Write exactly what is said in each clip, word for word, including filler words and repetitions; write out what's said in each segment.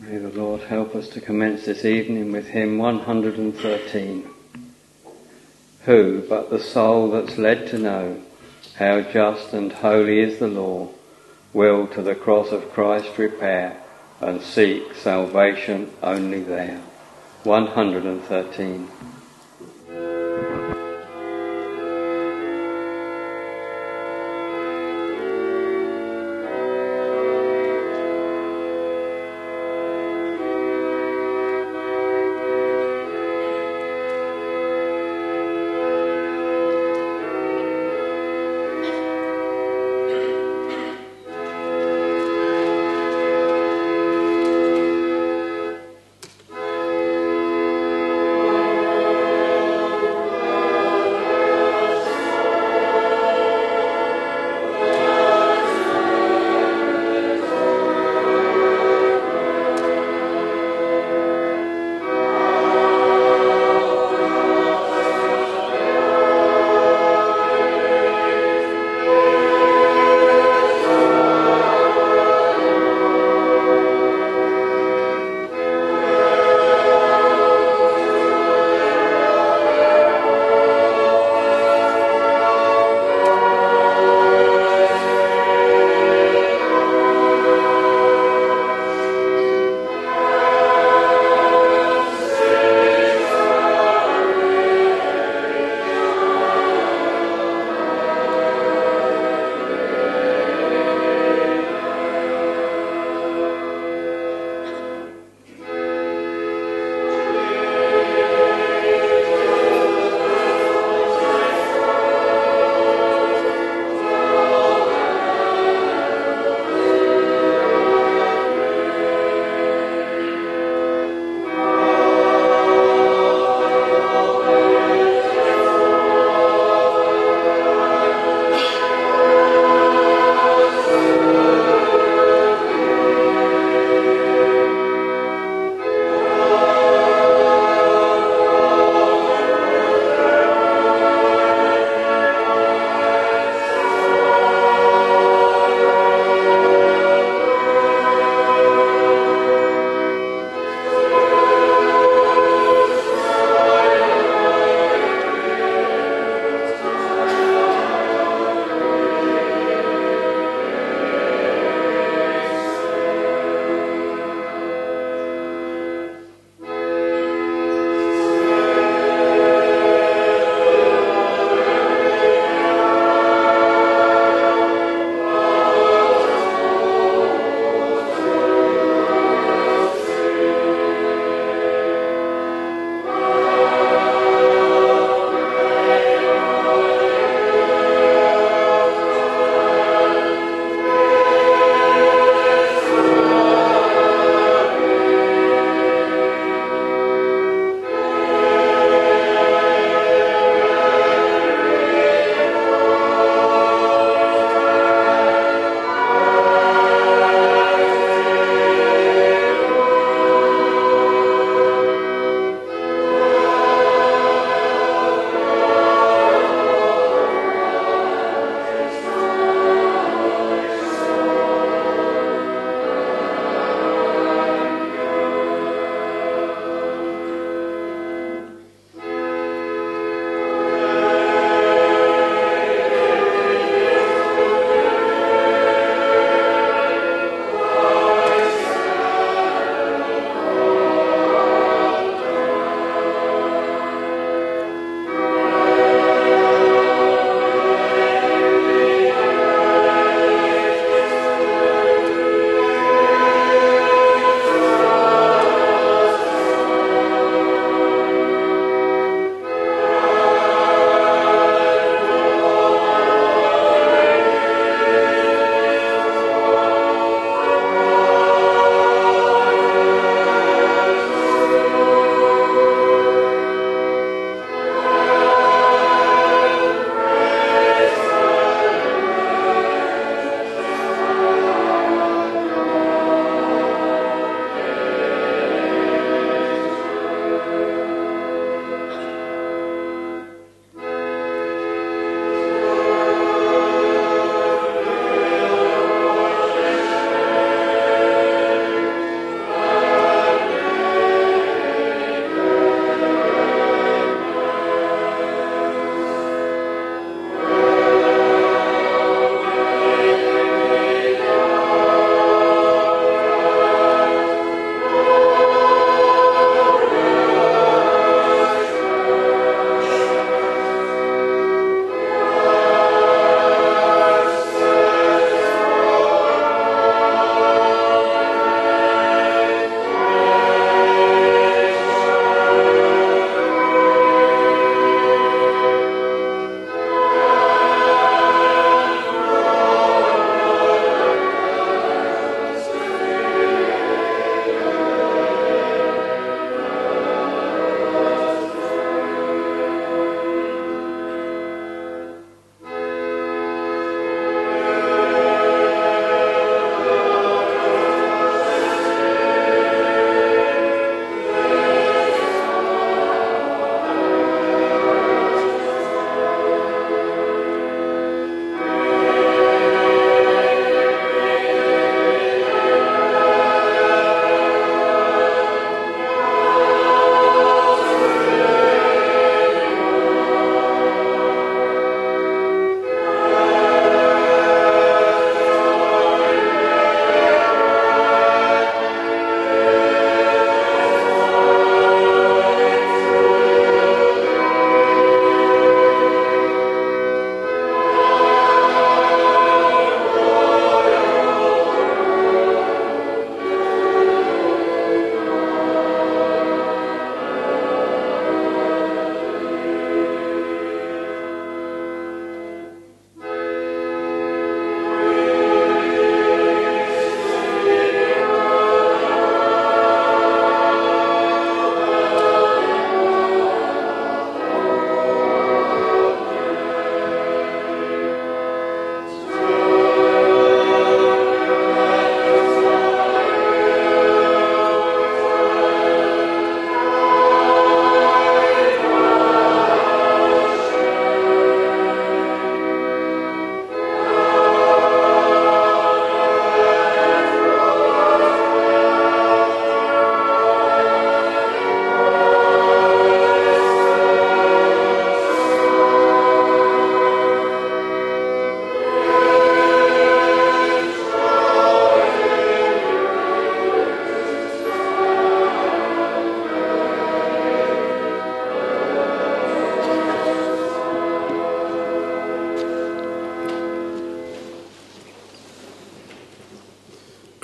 May the Lord help us to commence this evening with hymn one hundred thirteen. Who but the soul that's led to know how just and holy is the law will to the cross of Christ repair and seek salvation only there. one hundred thirteen. Amen.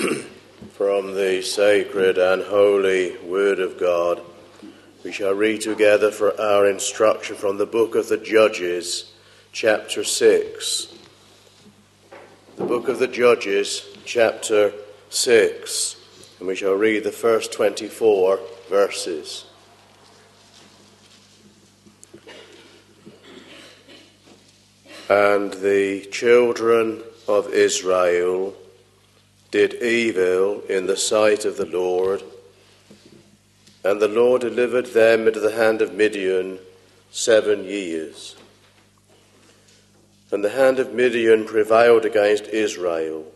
From the sacred and holy Word of God, we shall read together for our instruction from the book of the Judges, chapter six. The book of the Judges, chapter six, and we shall read the first twenty-four verses. And the children of Israel did evil in the sight of the Lord, and the Lord delivered them into the hand of Midian seven years. And the hand of Midian prevailed against Israel,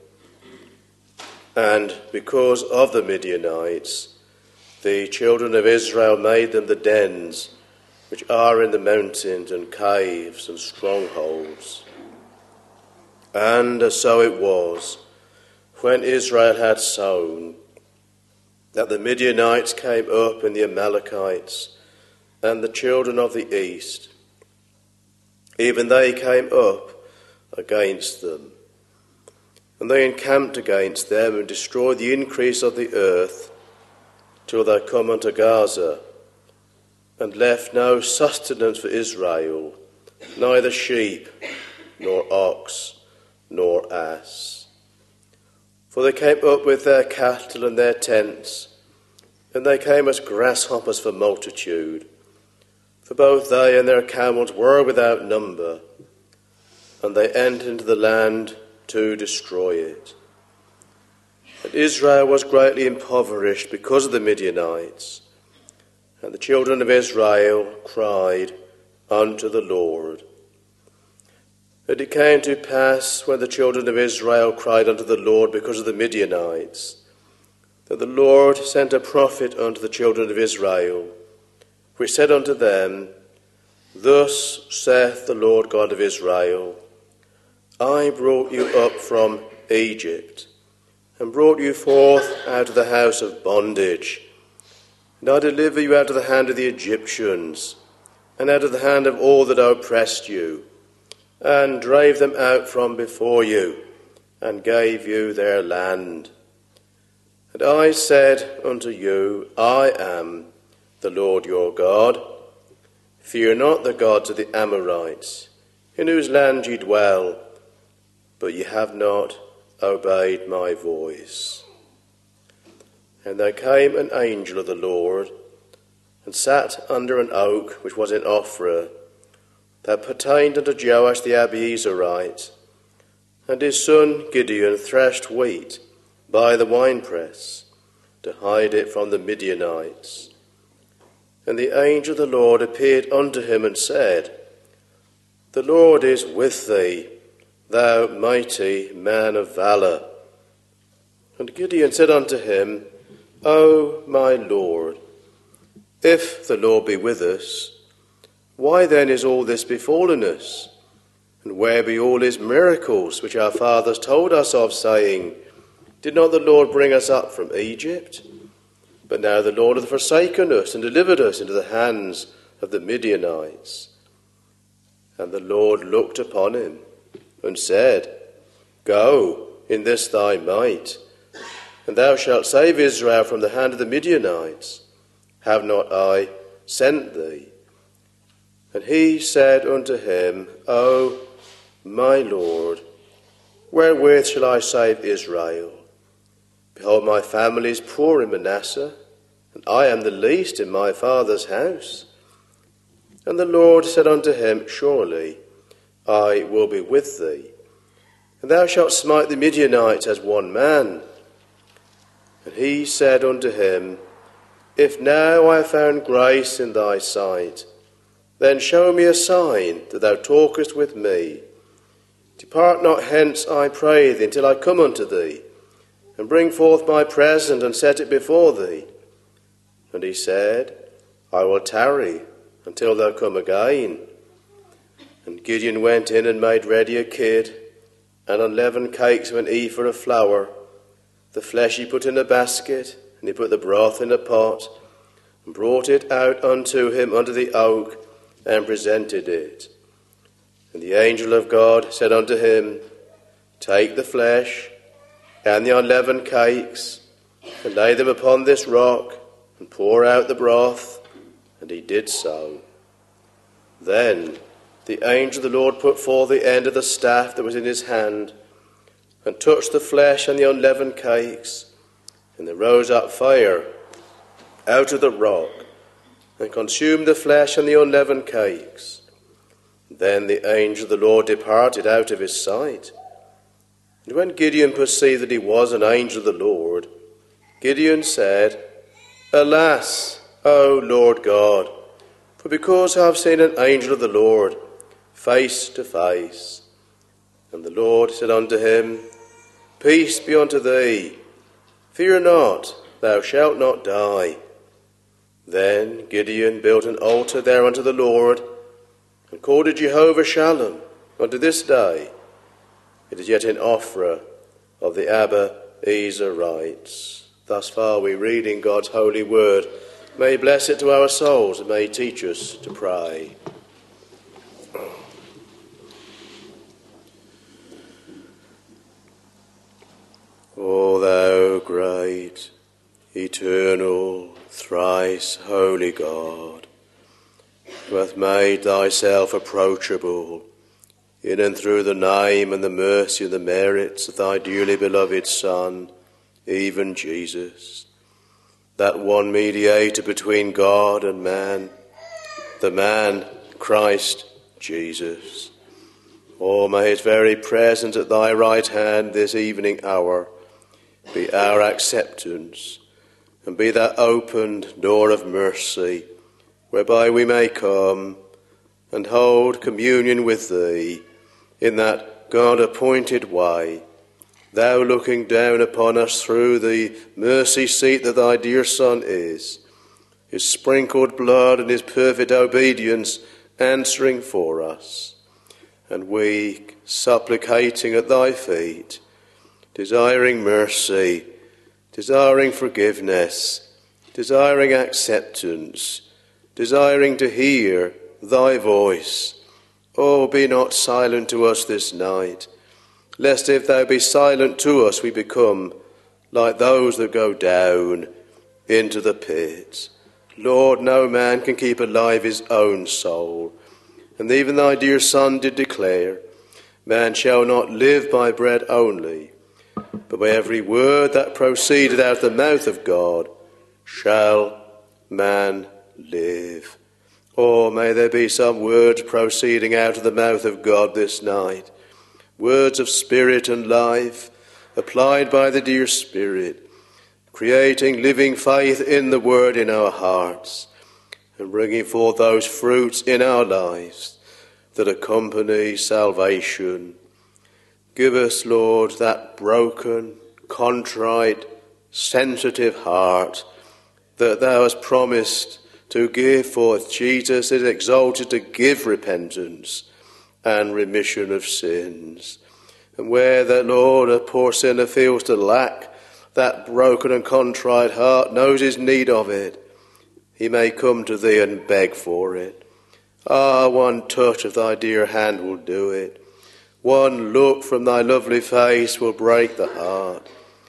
and because of the Midianites, the children of Israel made them the dens which are in the mountains and caves and strongholds. And so it was, when Israel had sown, that the Midianites came up in the Amalekites and the children of the east. Even they came up against them. And they encamped against them and destroyed the increase of the earth till they come unto Gaza, and left no sustenance for Israel, neither sheep, nor ox, nor ass. For they came up with their cattle and their tents, and they came as grasshoppers for multitude. For both they and their camels were without number, and they entered into the land to destroy it. And Israel was greatly impoverished because of the Midianites, and the children of Israel cried unto the Lord. And it came to pass, when the children of Israel cried unto the Lord because of the Midianites, that the Lord sent a prophet unto the children of Israel, which said unto them, Thus saith the Lord God of Israel, I brought you up from Egypt, and brought you forth out of the house of bondage, and I deliver you out of the hand of the Egyptians, and out of the hand of all that oppressed you, and drave them out from before you, and gave you their land. And I said unto you, I am the Lord your God. Fear not the gods of the Amorites, in whose land ye dwell, but ye have not obeyed my voice. And there came an angel of the Lord, and sat under an oak which was in Ophrah, that pertained unto Joash the Abiezrite. And his son Gideon threshed wheat by the winepress, to hide it from the Midianites. And the angel of the Lord appeared unto him, and said, The Lord is with thee, thou mighty man of valour. And Gideon said unto him, O my Lord, if the Lord be with us, why then is all this befallen us? And where be all his miracles which our fathers told us of, saying, Did not the Lord bring us up from Egypt? But now the Lord hath forsaken us, and delivered us into the hands of the Midianites. And the Lord looked upon him, and said, Go in this thy might, and thou shalt save Israel from the hand of the Midianites. Have not I sent thee? And he said unto him, O my Lord, wherewith shall I save Israel? Behold, my family is poor in Manasseh, and I am the least in my father's house. And the Lord said unto him, Surely I will be with thee, and thou shalt smite the Midianites as one man. And he said unto him, If now I have found grace in thy sight, then show me a sign that thou talkest with me. Depart not hence, I pray thee, until I come unto thee, and bring forth my present, and set it before thee. And he said, I will tarry until thou come again. And Gideon went in and made ready a kid, and unleavened cakes of an ephah of flour. The flesh he put in a basket, and he put the broth in a pot, and brought it out unto him under the oak, and presented it. And the angel of God said unto him, Take the flesh, and the unleavened cakes, and lay them upon this rock, and pour out the broth. And he did so. Then the angel of the Lord put forth the end of the staff that was in his hand, and touched the flesh and the unleavened cakes, and there rose up fire out of the rock, and consumed the flesh and the unleavened cakes. Then the angel of the Lord departed out of his sight. And when Gideon perceived that he was an angel of the Lord, Gideon said, Alas, O Lord God, for because I have seen an angel of the Lord face to face. And the Lord said unto him, Peace be unto thee. Fear not, thou shalt not die. Then Gideon built an altar there unto the Lord, and called it Jehovah Shalom unto this day. It is yet in Ophrah of the Abiezerites. Thus far we read in God's holy word. May he bless it to our souls, and may he teach us to pray. O thou great, eternal, thrice holy God, who hath made thyself approachable in and through the name and the mercy and the merits of thy dearly beloved Son, even Jesus, that one mediator between God and man, the man Christ Jesus. Oh, may his very presence at thy right hand this evening hour be our acceptance, and be that opened door of mercy whereby we may come and hold communion with thee in that God-appointed way, thou looking down upon us through the mercy seat that thy dear Son is, his sprinkled blood and his perfect obedience answering for us, and we supplicating at thy feet, desiring mercy, desiring forgiveness, desiring acceptance, desiring to hear thy voice. Oh, be not silent to us this night, lest if thou be silent to us, we become like those that go down into the pit. Lord, no man can keep alive his own soul. And even thy dear Son did declare, man shall not live by bread only, but by every word that proceeded out of the mouth of God shall man live. Oh, may there be some words proceeding out of the mouth of God this night, words of spirit and life, applied by the dear Spirit, creating living faith in the word in our hearts, and bringing forth those fruits in our lives that accompany salvation. Give us, Lord, that broken, contrite, sensitive heart that thou hast promised to give forth. Jesus is exalted to give repentance and remission of sins. And where the Lord, a poor sinner, feels to lack that broken and contrite heart, knows his need of it, he may come to thee and beg for it. Ah, one touch of thy dear hand will do it. One look from thy lovely face will break the heart.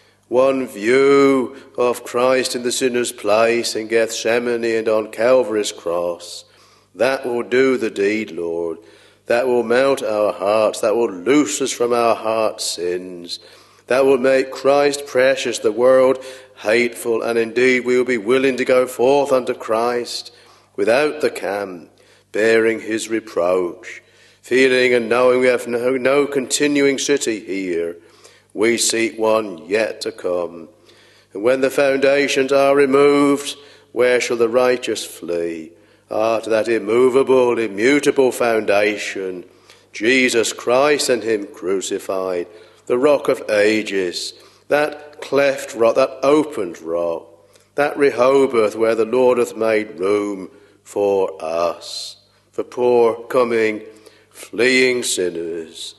One view of Christ in the sinner's place in Gethsemane and on Calvary's cross, that will do the deed, Lord. That will melt our hearts. That will loose us from our heart sins. That will make Christ precious, the world hateful. And indeed we will be willing to go forth unto Christ without the camp, bearing his reproach, feeling and knowing we have no, no continuing city here. We seek one yet to come. And when the foundations are removed, where shall the righteous flee? Ah, to that immovable, immutable foundation, Jesus Christ and him crucified, the rock of ages, that cleft rock, that opened rock, that Rehoboth where the Lord hath made room for us, for poor, coming, fleeing sinners.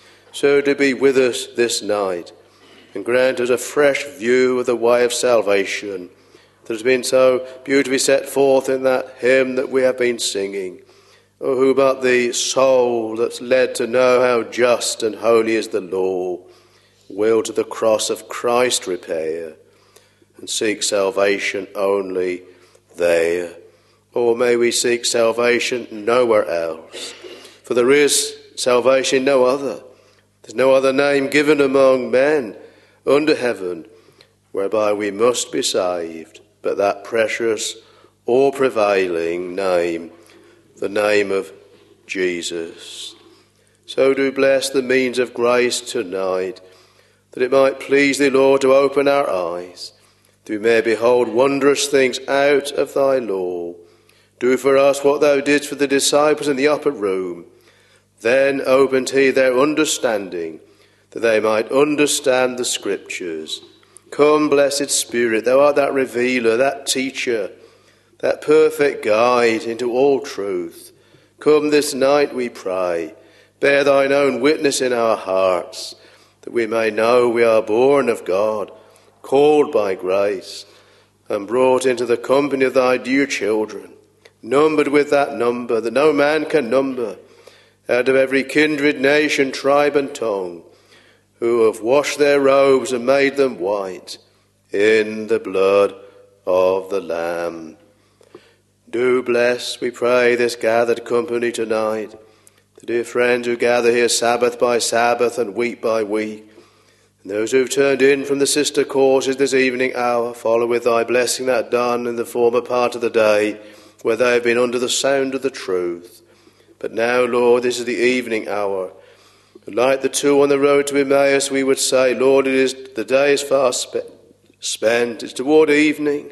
So to be with us this night and grant us a fresh view of the way of salvation that has been so beautifully set forth in that hymn that we have been singing. Oh, who but the soul that's led to know how just and holy is the law, will to the cross of Christ repair, and seek salvation only there. Or may we seek salvation nowhere else, for there is salvation no other. There's no other name given among men under heaven whereby we must be saved, but that precious, all-prevailing name, the name of Jesus. So do bless the means of grace tonight, that it might please thee, Lord, to open our eyes, that we may behold wondrous things out of thy law. Do for us what thou didst for the disciples in the upper room. Then opened he their understanding, that they might understand the Scriptures. Come, blessed Spirit, thou art that revealer, that teacher, that perfect guide into all truth. Come this night, we pray. Bear thine own witness in our hearts, that we may know we are born of God, called by grace, and brought into the company of thy dear children, numbered with that number that no man can number, out of every kindred, nation, tribe, and tongue, who have washed their robes and made them white in the blood of the Lamb. Do bless, we pray, this gathered company tonight, the dear friends who gather here Sabbath by Sabbath and week by week, and those who have turned in from the sister courses this evening hour. Follow with thy blessing that done in the former part of the day, where they have been under the sound of the truth. But now, Lord, this is the evening hour. Like the two on the road to Emmaus, we would say, Lord, it is the day is far spe- spent. It's toward evening.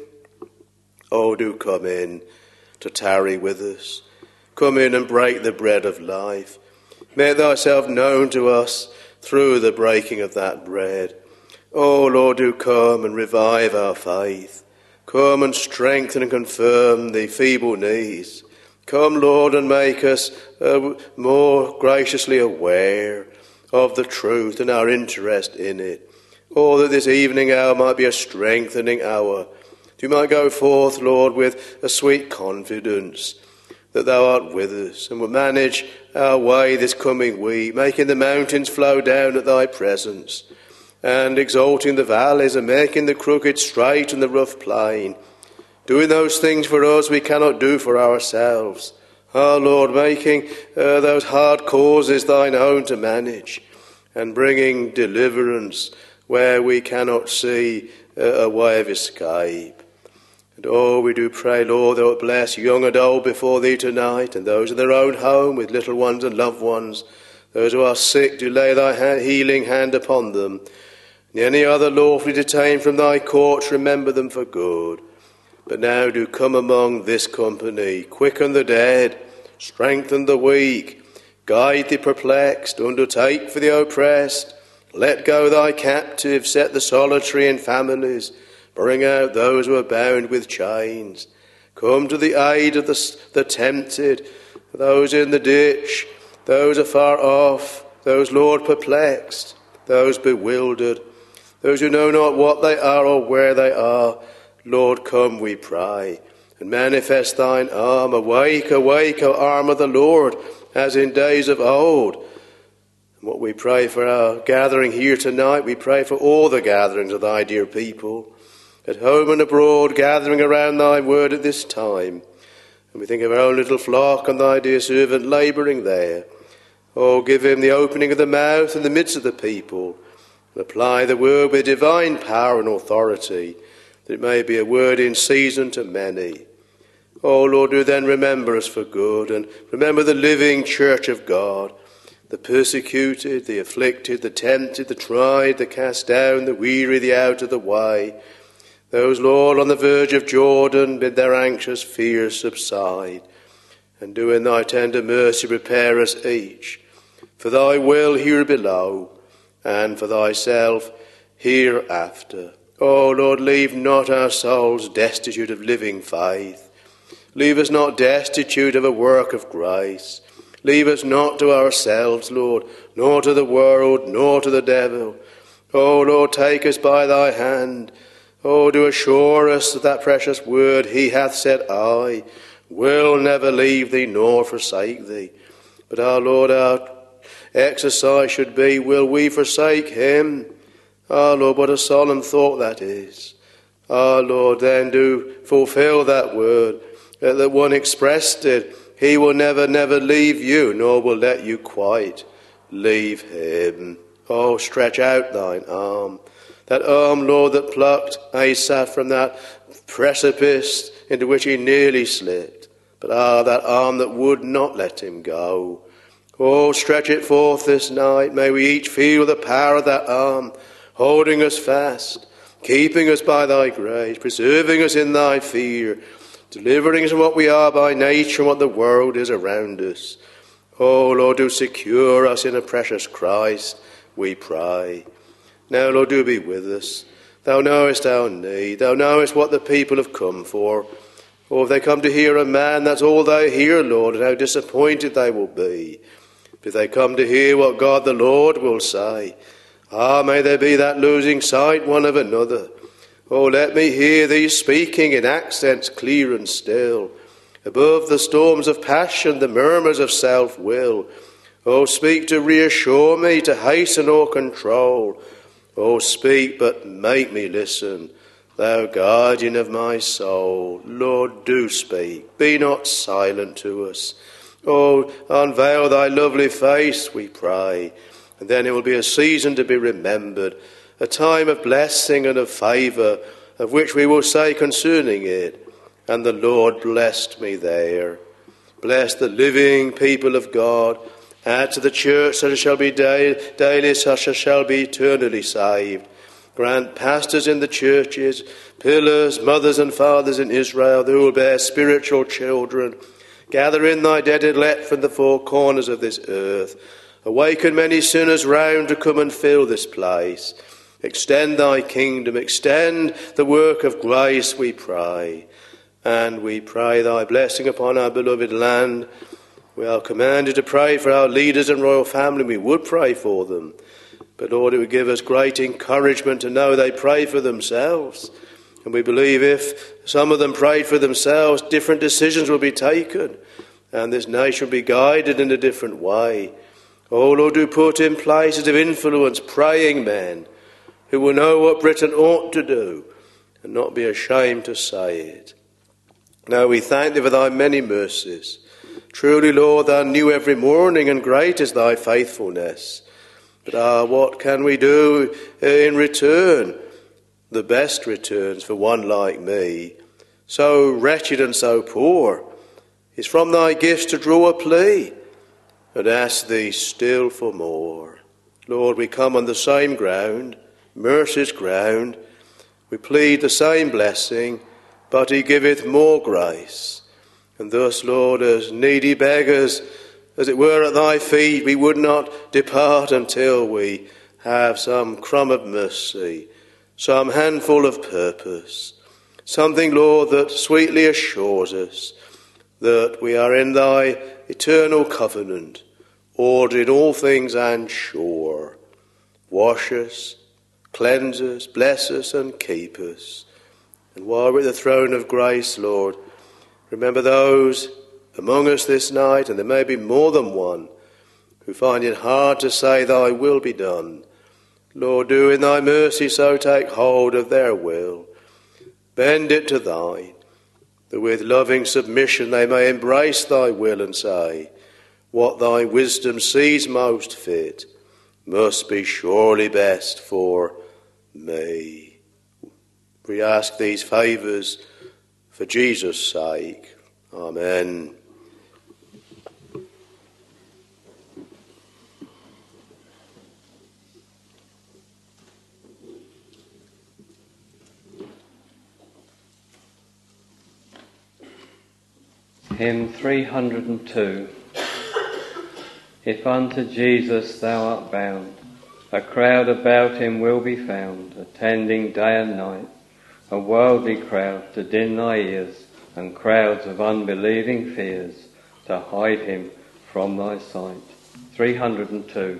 Oh, do come in to tarry with us. Come in and break the bread of life. Make thyself known to us through the breaking of that bread. Oh, Lord, do come and revive our faith. Come and strengthen and confirm the feeble knees. Come, Lord, and make us uh, more graciously aware of the truth and our interest in it. Oh, that this evening hour might be a strengthening hour. That we might go forth, Lord, with a sweet confidence that thou art with us, and will manage our way this coming week, making the mountains flow down at thy presence, and exalting the valleys, and making the crooked straight and the rough plain, doing those things for us we cannot do for ourselves. Ah, Lord, making uh, those hard causes thine own to manage, and bringing deliverance where we cannot see uh, a way of escape. And oh, we do pray, Lord, thou wilt bless young and old before thee tonight, and those in their own home with little ones and loved ones. Those who are sick, do lay thy hand, healing hand upon them. And any other lawfully detained from thy courts, remember them for good. But now do come among this company, quicken the dead, strengthen the weak, guide the perplexed, undertake for the oppressed, let go thy captives, set the solitary in families, bring out those who are bound with chains. Come to the aid of the, the tempted, those in the ditch, those afar off, those, Lord, perplexed, those bewildered, those who know not what they are or where they are. Lord, come, we pray, and manifest thine arm. Awake, awake, O arm of the Lord, as in days of old. And what we pray for our gathering here tonight, we pray for all the gatherings of thy dear people, at home and abroad, gathering around thy word at this time. And we think of our own little flock and thy dear servant labouring there. Oh, give him the opening of the mouth in the midst of the people, and apply the word with divine power and authority, that it may be a word in season to many. Oh, Lord, do then remember us for good, and remember the living church of God, the persecuted, the afflicted, the tempted, the tried, the cast down, the weary, the out of the way. Those, Lord, on the verge of Jordan, bid their anxious fears subside, and do in thy tender mercy prepare us each for thy will here below, and for thyself hereafter. O Lord, leave not our souls destitute of living faith. Leave us not destitute of a work of grace. Leave us not to ourselves, Lord, nor to the world, nor to the devil. O Lord, take us by thy hand. O do assure us that that precious word, he hath said, I will never leave thee nor forsake thee. But our Lord, our exercise should be, will we forsake him? Ah, Lord, what a solemn thought that is. Ah, Lord, then do fulfill that word that the one expressed it. He will never, never leave you, nor will let you quite leave him. Oh, stretch out thine arm. That arm, Lord, that plucked Asaph from that precipice into which he nearly slipped. But ah, that arm that would not let him go. Oh, stretch it forth this night. May we each feel the power of that arm, holding us fast, keeping us by thy grace, preserving us in thy fear, delivering us from what we are by nature and what the world is around us. Oh, Lord, do secure us in a precious Christ, we pray. Now, Lord, do be with us. Thou knowest our need. Thou knowest what the people have come for. Or if they come to hear a man, that's all they hear, Lord, and how disappointed they will be. If they come to hear what God the Lord will say, ah, may there be that losing sight one of another. Oh, let me hear thee speaking in accents clear and still, above the storms of passion, the murmurs of self-will. Oh, speak to reassure me, to hasten or control. Oh, speak, but make me listen, thou guardian of my soul. Lord, do speak, be not silent to us. Oh, unveil thy lovely face, we pray, and then it will be a season to be remembered, a time of blessing and of favour, of which we will say concerning it, and the Lord blessed me there. Bless the living people of God. Add to the church such as shall be daily, daily such as shall be eternally saved. Grant pastors in the churches, pillars, mothers and fathers in Israel, who will bear spiritual children. Gather in thy dead elect from the four corners of this earth. Awaken many sinners round to come and fill this place. Extend thy kingdom, extend the work of grace, we pray. And we pray thy blessing upon our beloved land. We are commanded to pray for our leaders and royal family. We would pray for them. But Lord, it would give us great encouragement to know they pray for themselves. And we believe if some of them prayed for themselves, different decisions will be taken. And this nation will be guided in a different way. Oh, Lord, do put in places of influence praying men who will know what Britain ought to do and not be ashamed to say it. Now we thank thee for thy many mercies. Truly, Lord, thou new every morning, and great is thy faithfulness. But ah, what can we do in return? The best returns for one like me, so wretched and so poor, is from thy gifts to draw a plea and ask thee still for more. Lord, we come on the same ground, mercy's ground. We plead the same blessing, but he giveth more grace. And thus, Lord, as needy beggars, as it were at thy feet, we would not depart until we have some crumb of mercy, some handful of purpose, something, Lord, that sweetly assures us that we are in thy eternal covenant, ordered in all things and sure. Wash us, cleanse us, bless us and keep us. And while we're at the throne of grace, Lord, remember those among us this night, and there may be more than one, who find it hard to say thy will be done. Lord, do in thy mercy so take hold of their will. Bend it to thine, that with loving submission they may embrace thy will and say, what thy wisdom sees most fit must be surely best for me. We ask these favours for Jesus' sake. Amen. Hymn three hundred and two. If unto Jesus thou art bound, a crowd about him will be found, attending day and night, a worldly crowd to din thy ears, and crowds of unbelieving fears to hide him from thy sight. three hundred and two.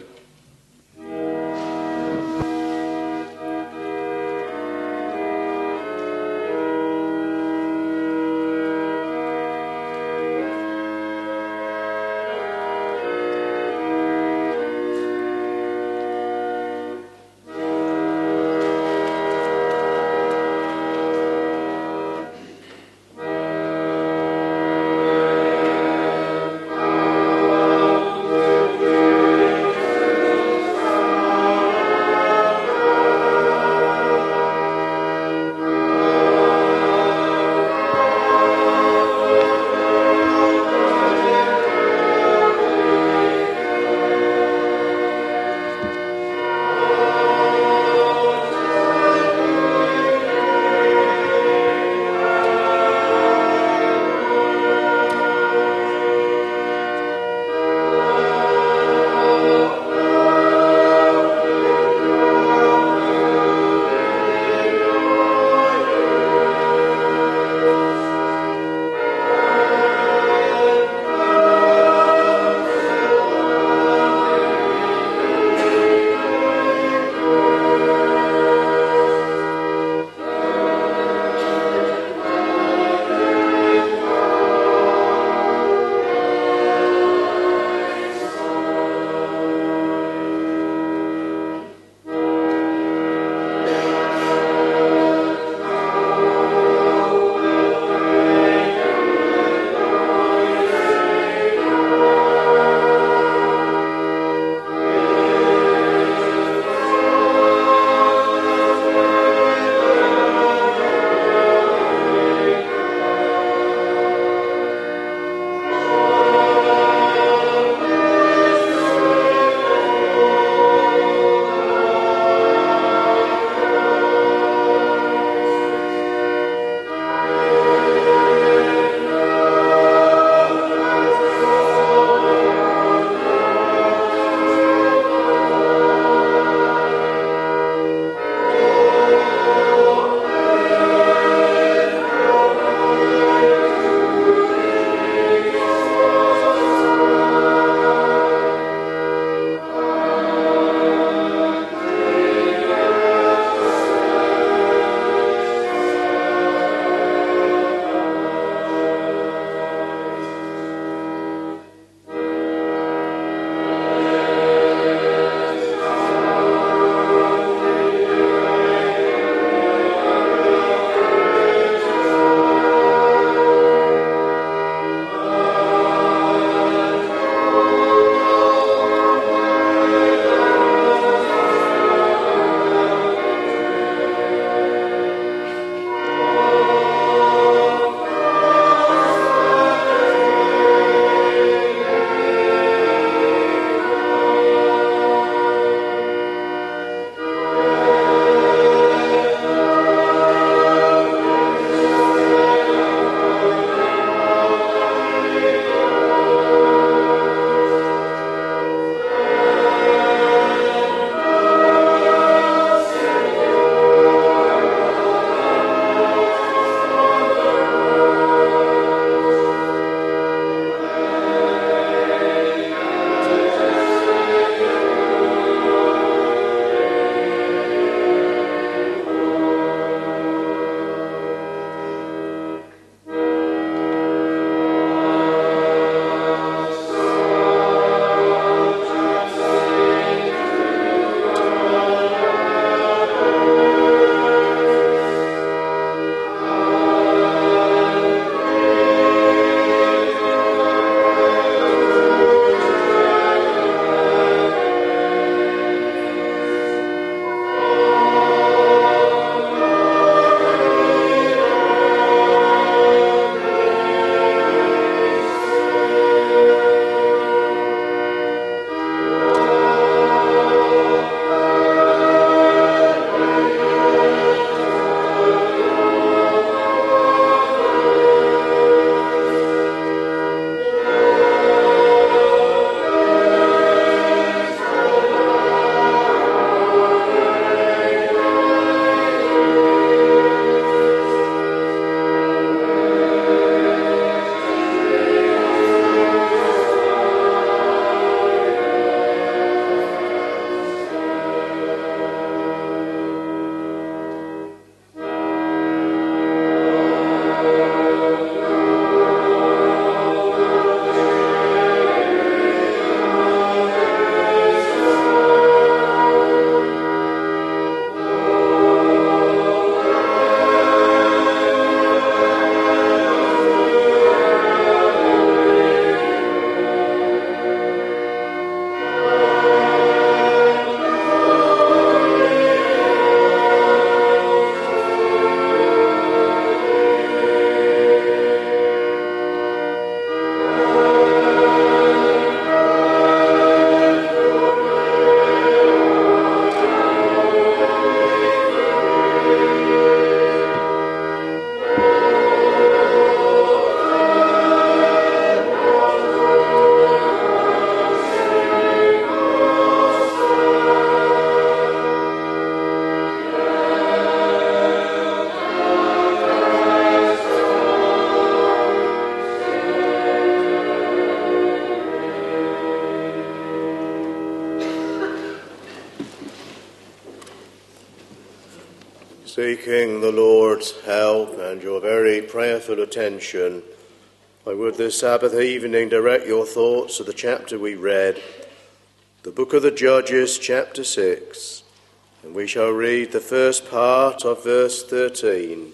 Seeking the Lord's help and your very prayerful attention, I would this Sabbath evening direct your thoughts to the chapter we read, the book of the Judges, chapter six, and we shall read the first part of verse thirteen.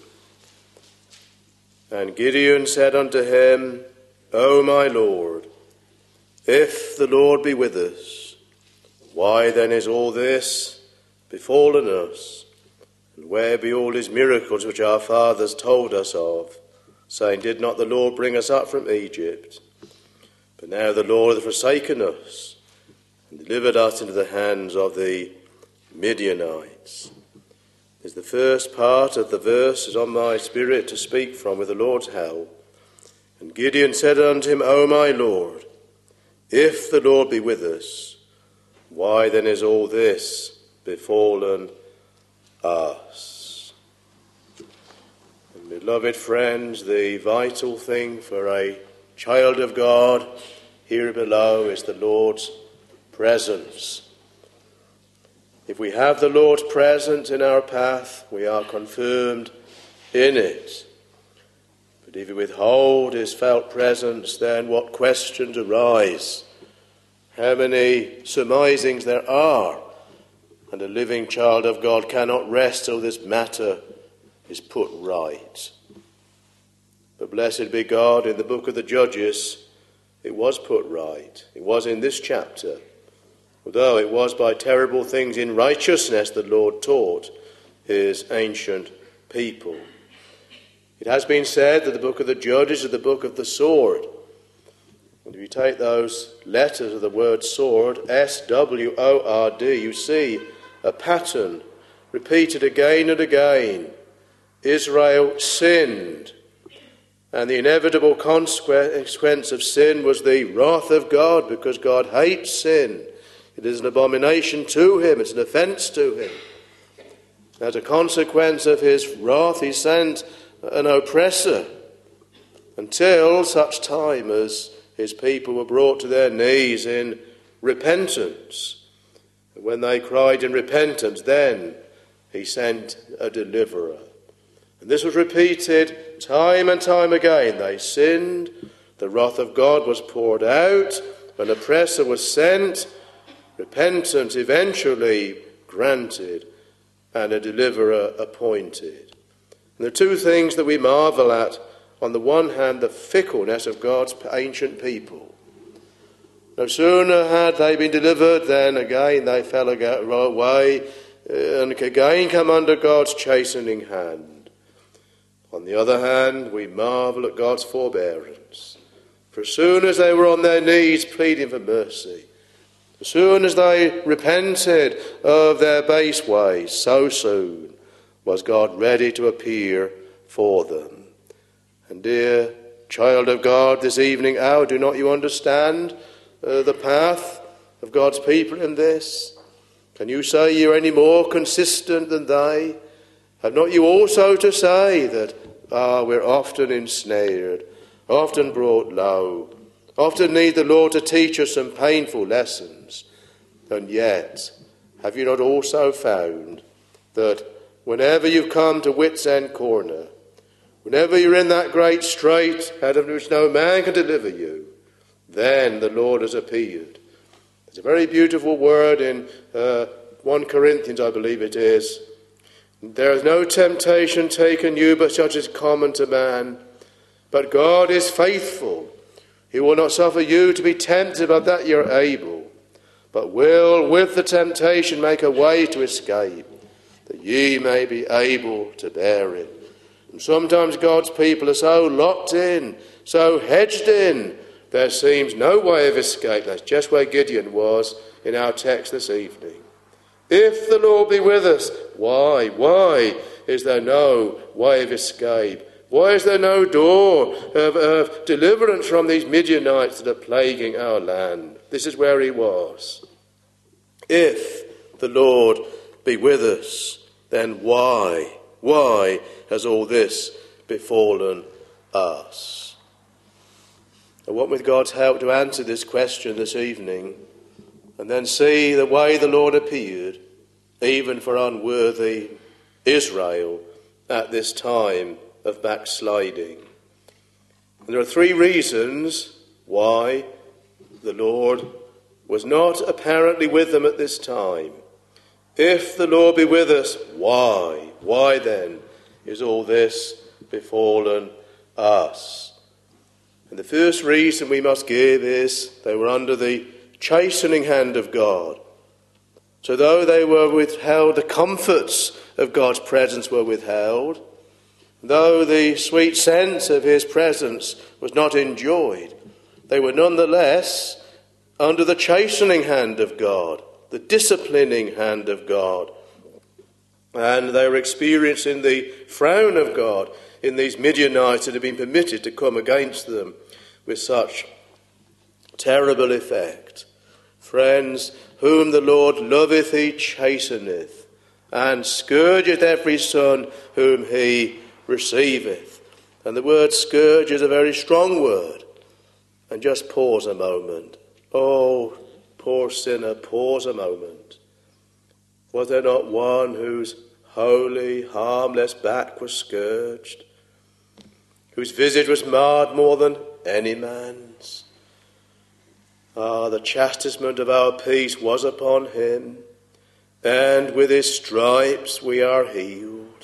And Gideon said unto him, O my Lord, if the Lord be with us, why then is all this befallen us? And where be all his miracles which our fathers told us of, saying, did not the Lord bring us up from Egypt? But now the Lord hath forsaken us, and delivered us into the hands of the Midianites. This is the first part of the verse is on my spirit to speak from with the Lord's help. And Gideon said unto him, O my Lord, if the Lord be with us, why then is all this befallen us? And beloved friends, the vital thing for a child of God here below is the Lord's presence. If we have the Lord's presence in our path, we are confirmed in it. But if we withhold his felt presence, then what questions arise? How many surmisings there are? And a living child of God cannot rest till this matter is put right. But blessed be God, in the book of the Judges, it was put right. It was in this chapter. Although it was by terrible things in righteousness the Lord taught his ancient people. It has been said that the book of the Judges is the book of the sword. And if you take those letters of the word sword, S W O R D, you see a pattern repeated again and again. Israel sinned, and the inevitable consequence of sin was the wrath of God, because God hates sin. It is an abomination to him. It's an offence to him. As a consequence of his wrath, he sent an oppressor until such time as his people were brought to their knees in repentance. And when they cried in repentance, then he sent a deliverer. And this was repeated time and time again. They sinned, the wrath of God was poured out, an oppressor was sent, repentance eventually granted, and a deliverer appointed. And the two things that we marvel at, on the one hand, the fickleness of God's ancient people. No sooner had they been delivered, then again they fell away, and again come under God's chastening hand. On the other hand, we marvel at God's forbearance. For as soon as they were on their knees pleading for mercy, as soon as they repented of their base ways, so soon was God ready to appear for them. And dear child of God, this evening hour, do not you understand uh, the path of God's people in this? Can you say you're any more consistent than they? Have not you also to say that ah, we're often ensnared, often brought low, often need the Lord to teach us some painful lessons? And yet, have you not also found that whenever you've come to wit's end corner, whenever you're in that great strait out of which no man can deliver you, then the Lord has appeared. There's a very beautiful word in uh, First Corinthians, I believe it is. There is no temptation taken you but such as common to man. But God is faithful. He will not suffer you to be tempted but that you're able, but will with the temptation make a way to escape, that ye may be able to bear it. And sometimes God's people are so locked in, so hedged in, there seems no way of escape. That's just where Gideon was in our text this evening. If the Lord be with us, why, why is there no way of escape? Why is there no door of, of deliverance from these Midianites that are plaguing our land? This is where he was. If the Lord be with us, then why, why has all this befallen us? I want with God's help to answer this question this evening, and then see the way the Lord appeared, even for unworthy Israel at this time of backsliding. And there are three reasons why the Lord was not apparently with them at this time. If the Lord be with us, why? Why then is all this befallen us? And the first reason we must give is they were under the chastening hand of God. So though they were withheld, the comforts of God's presence were withheld, though the sweet sense of his presence was not enjoyed, they were nonetheless under the chastening hand of God, the disciplining hand of God. And they were experiencing the frown of God in these Midianites that had been permitted to come against them with such terrible effect. Friends, whom the Lord loveth he chasteneth, and scourgeth every son whom he receiveth. And the word scourge is a very strong word. And just pause a moment. Oh, poor sinner, pause a moment. Was there not one whose holy, harmless back was scourged, whose visage was marred more than any man's? Ah, the chastisement of our peace was upon him, and with his stripes we are healed.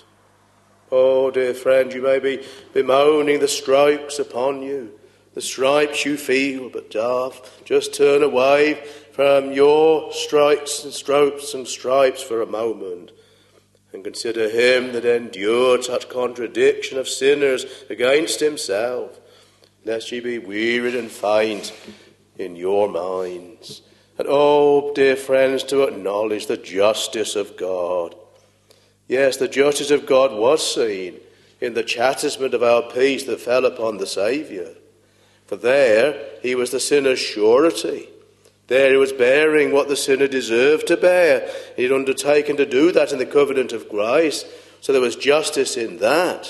Oh, dear friend, you may be bemoaning the stripes upon you, the stripes you feel, but doth just turn away from your stripes and strokes and stripes for a moment, and consider him that endured such contradiction of sinners against himself, lest ye be wearied and faint in your minds. And oh, dear friends, to acknowledge the justice of God. Yes, the justice of God was seen in the chastisement of our peace that fell upon the Saviour. For there he was the sinner's surety. There he was bearing what the sinner deserved to bear. He had undertaken to do that in the covenant of grace, so there was justice in that.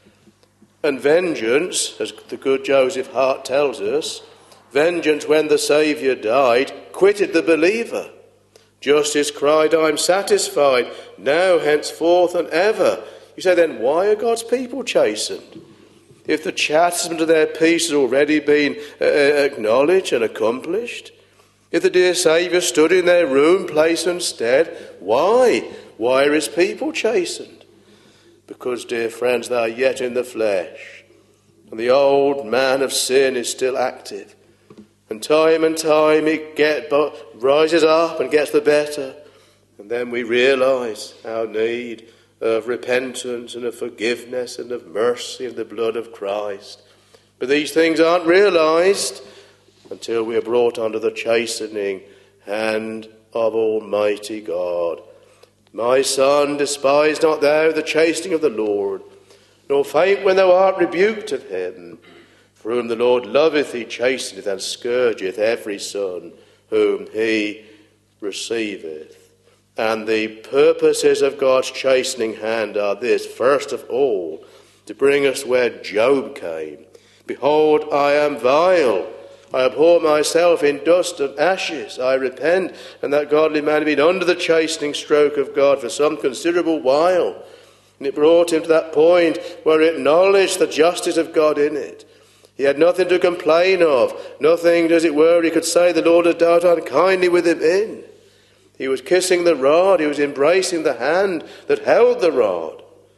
And vengeance, as the good Joseph Hart tells us, vengeance, when the Saviour died, quitted the believer. Justice cried, I am satisfied, now, henceforth, and ever. You say, then why are God's people chastened? If the chastisement of their peace has already been uh, acknowledged and accomplished, if the dear Saviour stood in their room, place and stead, why? Why are his people chastened? Because, dear friends, they are yet in the flesh, and the old man of sin is still active. And time and time he get, rises up and gets the better. And then we realise our need of repentance and of forgiveness and of mercy and the blood of Christ. But these things aren't realised until we are brought under the chastening hand of Almighty God. My son, despise not thou the chastening of the Lord, nor faint when thou art rebuked of him. For whom the Lord loveth, he chasteneth and scourgeth every son whom he receiveth. And the purposes of God's chastening hand are this: first of all, to bring us where Job came. Behold, I am vile. I abhor myself in dust and ashes. I repent. And that godly man had been under the chastening stroke of God for some considerable while. And it brought him to that point where he acknowledged the justice of God in it. He had nothing to complain of, nothing, as it were, he could say the Lord had dealt unkindly with him in. He was kissing the rod, he was embracing the hand that held the rod.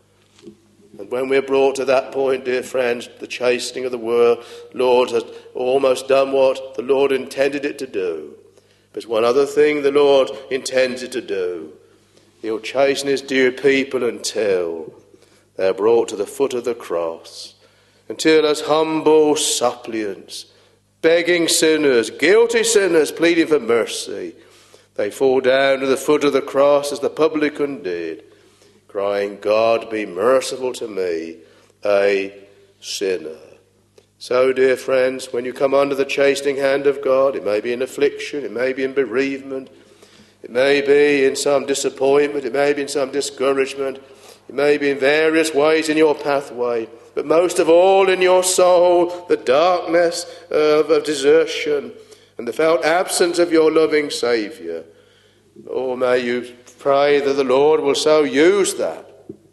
And when we're brought to that point, dear friends, the chastening of the world, Lord has almost done what the Lord intended it to do. There's one other thing the Lord intends it to do. He'll chasten his dear people until they're brought to the foot of the cross. Until as humble suppliants, begging sinners, guilty sinners, pleading for mercy, they fall down to the foot of the cross as the publican did, crying, God, be merciful to me, a sinner. So, dear friends, when you come under the chastening hand of God, it may be in affliction, it may be in bereavement, it may be in some disappointment, it may be in some discouragement, it may be in various ways in your pathway, but most of all in your soul, the darkness of, of desertion and the felt absence of your loving Saviour. Oh, may you pray that the Lord will so use that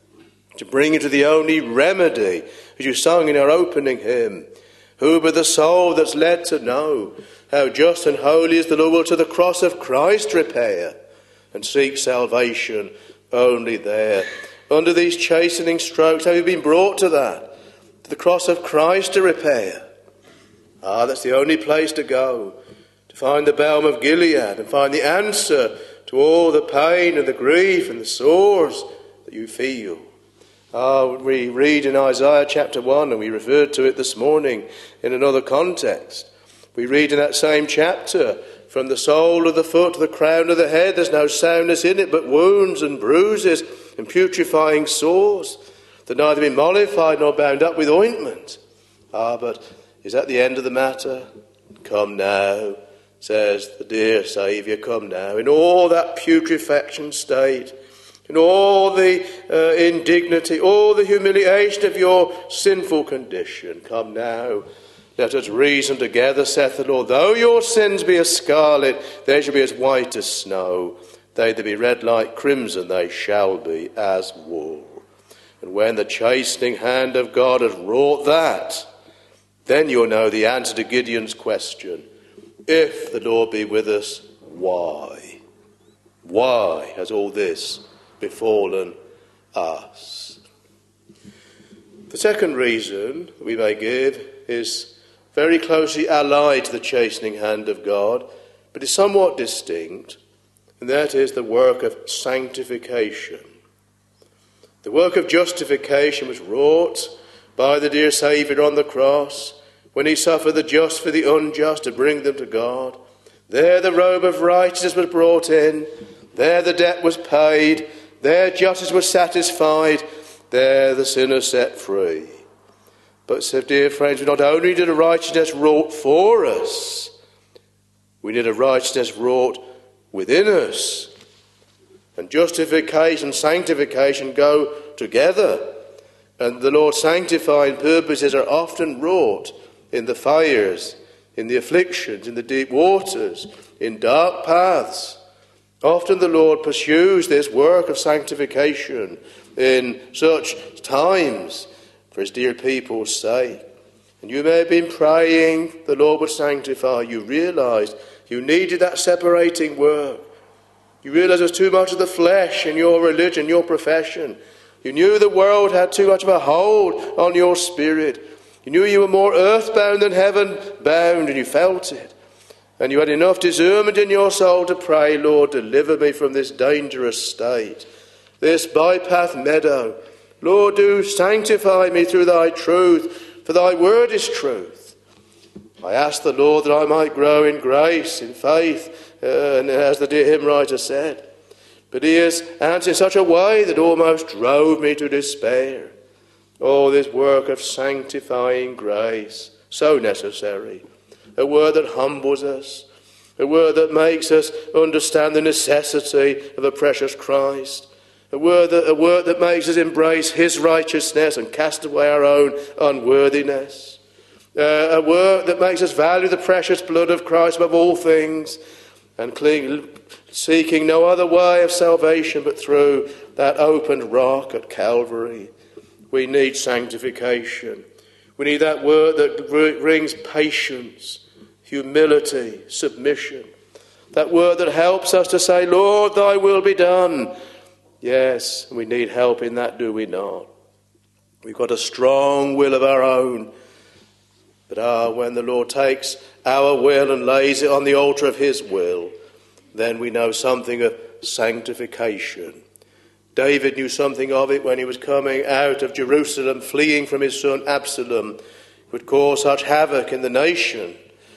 to bring you to the only remedy, as you sung in our opening hymn. Who but the soul that's led to know how just and holy is the Lord will to the cross of Christ repair and seek salvation only there. Under these chastening strokes, have you been brought to that? To the cross of Christ to repair? Ah, that's the only place to go, to find the balm of Gilead and find the answer to all the pain and the grief and the sores that you feel. Ah, we read in Isaiah chapter one, and we referred to it this morning in another context. We read in that same chapter, from the sole of the foot to the crown of the head, there's no soundness in it but wounds and bruises and putrefying sores that neither be mollified nor bound up with ointment. Ah, but is that the end of the matter? Come now, says the dear Saviour, come now. In all that putrefaction state, in all the uh, indignity, all the humiliation of your sinful condition, come now. Let us reason together, saith the Lord. Though your sins be as scarlet, they shall be as white as snow. They that be red like crimson, they shall be as wool. And when the chastening hand of God has wrought that, then you'll know the answer to Gideon's question. If the Lord be with us, why? Why has all this befallen us? The second reason we may give is very closely allied to the chastening hand of God, but is somewhat distinct, and that is the work of sanctification. The work of justification was wrought by the dear Saviour on the cross, when he suffered the just for the unjust to bring them to God. There the robe of righteousness was brought in, there the debt was paid, there justice was satisfied, there the sinner set free. But, so dear friends, we not only did a righteousness wrought for us, we did a righteousness wrought within us. And justification and sanctification go together. And the Lord's sanctifying purposes are often wrought in the fires, in the afflictions, in the deep waters, in dark paths. Often the Lord pursues this work of sanctification in such times for his dear people's sake. And you may have been praying the Lord would sanctify. You realised you needed that separating work. You realised there was too much of the flesh in your religion, your profession. You knew the world had too much of a hold on your spirit. You knew you were more earthbound than heaven-bound, and you felt it. And you had enough discernment in your soul to pray, Lord, deliver me from this dangerous state, this bypath meadow. Lord, do sanctify me through thy truth, for thy word is truth. I ask the Lord that I might grow in grace, in faith, uh, and as the dear hymn writer said. But he has answered in such a way that almost drove me to despair. Oh, this work of sanctifying grace, so necessary. A word that humbles us, a word that makes us understand the necessity of a precious Christ. A word, that, a word that makes us embrace his righteousness and cast away our own unworthiness. Uh, a word that makes us value the precious blood of Christ above all things and cling, seeking no other way of salvation but through that opened rock at Calvary. We need sanctification. We need that word that brings patience, humility, submission. That word that helps us to say, Lord, thy will be done. Yes, we need help in that, do we not? We've got a strong will of our own. But ah, when the Lord takes our will and lays it on the altar of his will, then we know something of sanctification. David knew something of it when he was coming out of Jerusalem, fleeing from his son Absalom, who would cause such havoc in the nation.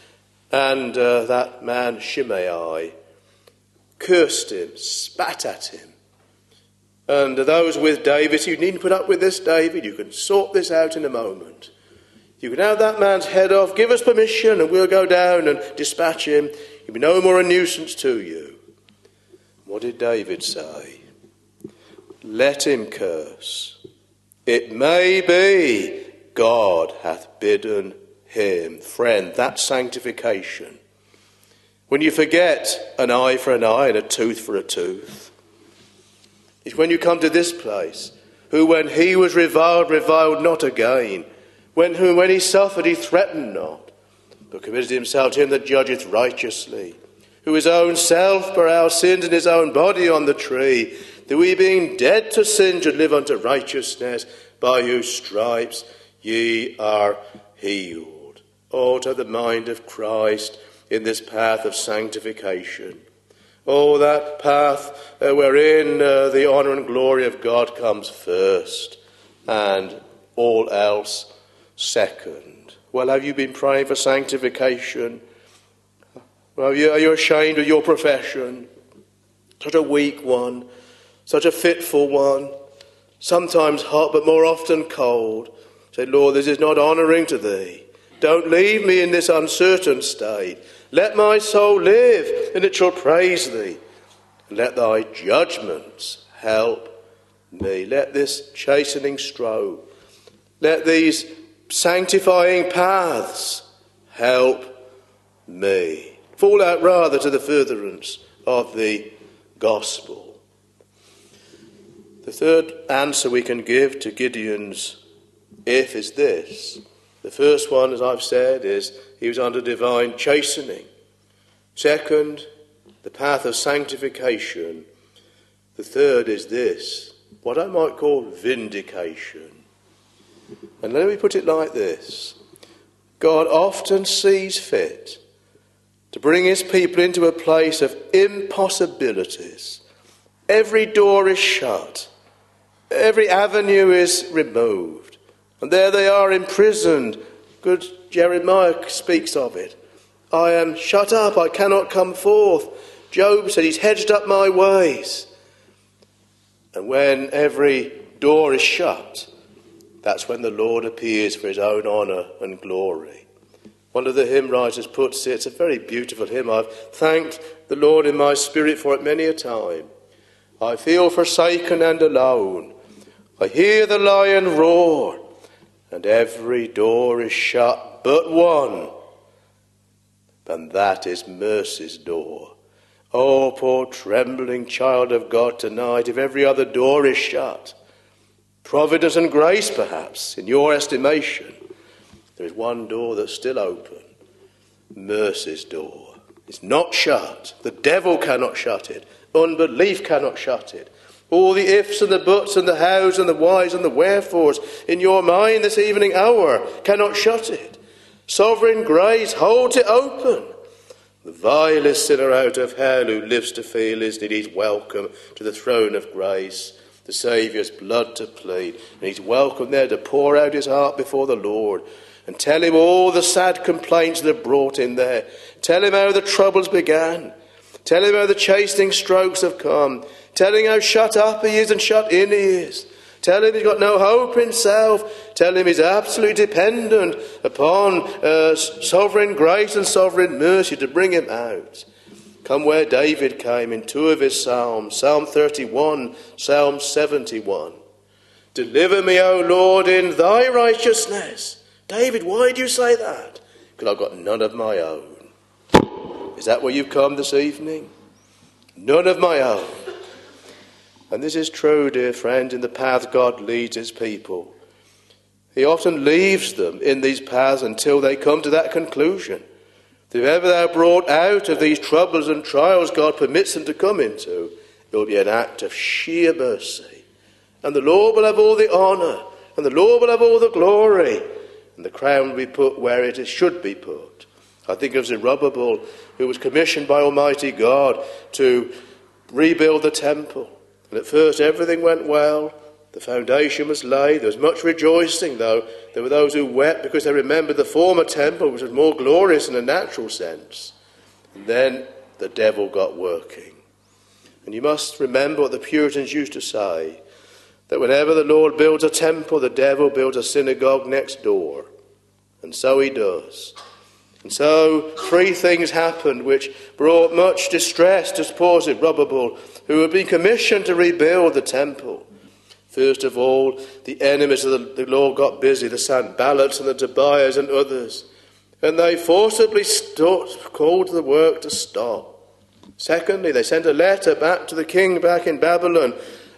And uh, that man Shimei cursed him, spat at him. And those with David said, you needn't put up with this, David. You can sort this out in a moment. You can have that man's head off. Give us permission and we'll go down and dispatch him. He'll be no more a nuisance to you. What did David say? Let him curse. It may be God hath bidden him. Friend, that's sanctification. When you forget an eye for an eye and a tooth for a tooth. It's when you come to this place. who when he was reviled, reviled not again, when, who, when he suffered, he threatened not, but committed himself to him that judgeth righteously, who his own self bare our sins in his own body on the tree, that we being dead to sin should live unto righteousness, by whose stripes ye are healed. Oh, to the mind of Christ in this path of sanctification. Oh, that path uh, wherein uh, the honour and glory of God comes first and all else second. Well, have you been praying for sanctification? Well, are you, are you ashamed of your profession? Such a weak one, such a fitful one, sometimes hot but more often cold. Say, Lord, this is not honouring to thee. Don't leave me in this uncertain state. Let my soul live, and it shall praise thee. Let thy judgments help me. Let this chastening stroke, let these sanctifying paths help me. Fall out rather to the furtherance of the gospel. The third answer we can give to Gideon's if is this. The first one, as I've said, is he was under divine chastening. Second, the path of sanctification. The third is this, what I might call vindication. And let me put it like this. God often sees fit to bring his people into a place of impossibilities. Every door is shut. Every avenue is removed. And there they are imprisoned. Good Jeremiah speaks of it. I am shut up, I cannot come forth. Job said, he's hedged up my ways. And when every door is shut, that's when the Lord appears for his own honour and glory. One of the hymn writers puts it, it's a very beautiful hymn. I've thanked the Lord in my spirit for it many a time. I feel forsaken and alone. I hear the lion roar, and every door is shut but one, and that is mercy's door. Oh, poor trembling child of God tonight, if every other door is shut, providence and grace perhaps, in your estimation, there is one door that's still open, mercy's door. It's not shut. The devil cannot shut it. Unbelief cannot shut it. All the ifs and the buts and the hows and the whys and the wherefores in your mind this evening hour cannot shut it. Sovereign grace holds it open. The vilest sinner out of hell who lives to feel his need, he's welcome to the throne of grace, the Saviour's blood to plead. And he's welcome there to pour out his heart before the Lord and tell him all the sad complaints that are brought in there. Tell him how the troubles began. Tell him how the chastening strokes have come. Tell him how shut up he is and shut in he is. Tell him he's got no hope in himself. Tell him he's absolutely dependent upon uh, sovereign grace and sovereign mercy to bring him out. Come where David came in two of his psalms, Psalm thirty-one, Psalm seventy-one. Deliver me, O Lord, in thy righteousness. David, why do you say that? Because I've got none of my own. Is that where you've come this evening? None of my own. And this is true, dear friend, in the path God leads his people. He often leaves them in these paths until they come to that conclusion. That if ever they are brought out of these troubles and trials God permits them to come into, it will be an act of sheer mercy. And the Lord will have all the honour, and the Lord will have all the glory, and the crown will be put where it should be put. I think of Zerubbabel, who was commissioned by Almighty God to rebuild the temple. And at first everything went well. The foundation was laid. There was much rejoicing, though. There were those who wept because they remembered the former temple, which was more glorious in a natural sense. And then the devil got working. And you must remember what the Puritans used to say, that whenever the Lord builds a temple, the devil builds a synagogue next door. And so he does. And so three things happened which brought much distress to poor Zerubbabel, who had been commissioned to rebuild the temple. First of all, the enemies of the, the Lord got busy, the Sanballats and the Tobiahs and others, and they forcibly stopped, called the work to stop. Secondly, they sent a letter back to the king back in Babylon,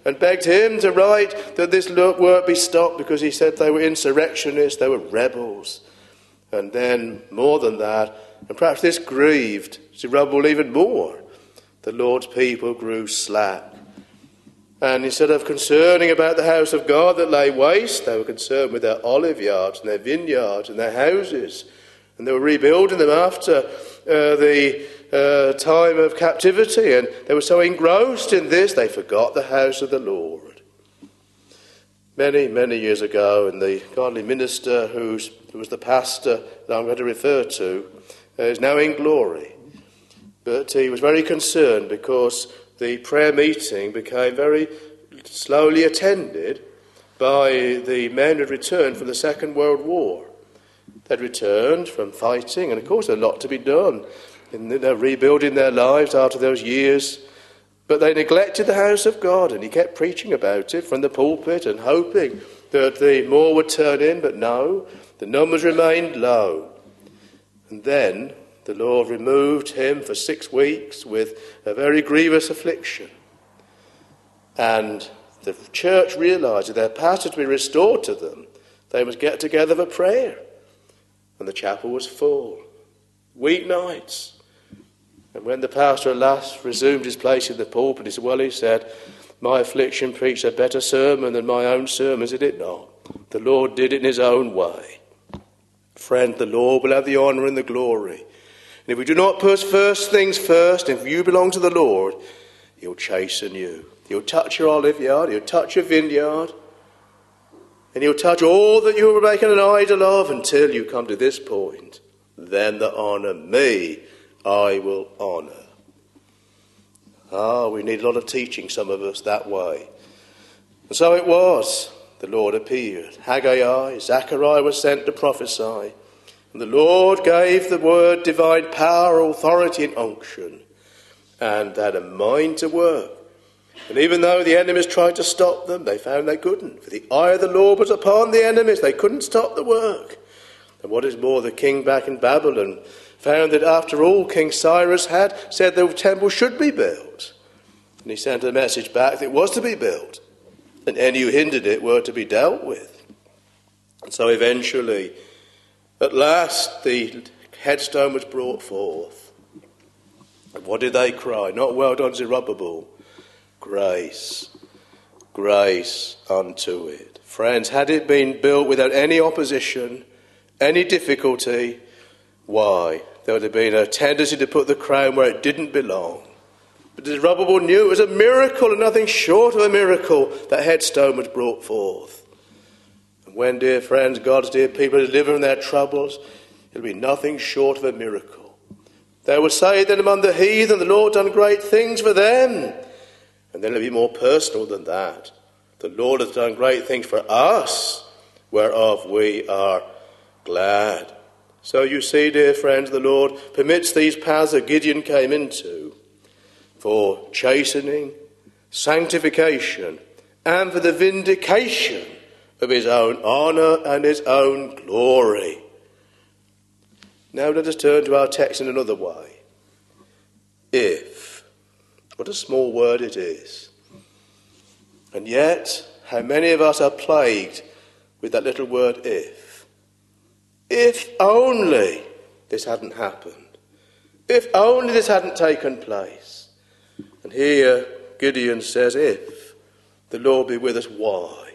and begged him to write that this work be stopped because he said they were insurrectionists, they were rebels. And then, more than that, and perhaps this grieved Zerubbabel even more, the Lord's people grew slack. And instead of concerning about the house of God that lay waste, they were concerned with their olive yards and their vineyards and their houses. And they were rebuilding them after uh, the uh, time of captivity. And they were so engrossed in this, they forgot the house of the Lord. Many, many years ago, and the godly minister who's, who was the pastor that I'm going to refer to uh, is now in glory. But he was very concerned because the prayer meeting became very slowly attended by the men who had returned from the Second World War. They'd returned from fighting, and of course there's a lot to be done in their rebuilding their lives after those years. But they neglected the house of God, and he kept preaching about it from the pulpit and hoping that the more would turn in, but no, the numbers remained low. And then the Lord removed him for six weeks with a very grievous affliction. And the church realised that their pastor to be restored to them, they must get together for prayer. And the chapel was full. Weeknights. And when the pastor at last resumed his place in the pulpit, he said, well, he said, my affliction preached a better sermon than my own sermons, did it not? The Lord did it in his own way. Friend, the Lord will have the honour and the glory. And if we do not put first things first, if you belong to the Lord, he'll chasten you. He'll touch your olive yard, he'll touch your vineyard, and he'll touch all that you were making an idol of until you come to this point. Then the honour, me, I will honour. Ah, we need a lot of teaching, some of us, that way. And so it was. The Lord appeared. Haggai, Zechariah was sent to prophesy. And the Lord gave the word divine power, authority and unction. And they had a mind to work. And even though the enemies tried to stop them, they found they couldn't. For the eye of the Lord was upon the enemies. They couldn't stop the work. And what is more, the king back in Babylon found that after all, King Cyrus had said the temple should be built. And he sent a message back that it was to be built. And any who hindered it were to be dealt with. And so eventually, at last, the headstone was brought forth. And what did they cry? Not well done, Zerubbabel. Grace, grace unto it. Friends, had it been built without any opposition, any difficulty, why? There would have been a tendency to put the crown where it didn't belong. But Zerubbabel knew it was a miracle and nothing short of a miracle that headstone was brought forth. And when, dear friends, God's dear people deliver from their troubles, it'll be nothing short of a miracle. They will say that among the heathen the Lord done great things for them. And then it'll be more personal than that. The Lord has done great things for us, whereof we are glad. So you see, dear friends, the Lord permits these paths that Gideon came into for chastening, sanctification, and for the vindication of his own honour and his own glory. Now let us turn to our text in another way. If. What a small word it is. And yet, how many of us are plagued with that little word if. If only this hadn't happened. If only this hadn't taken place. And here Gideon says, if the Lord be with us, why?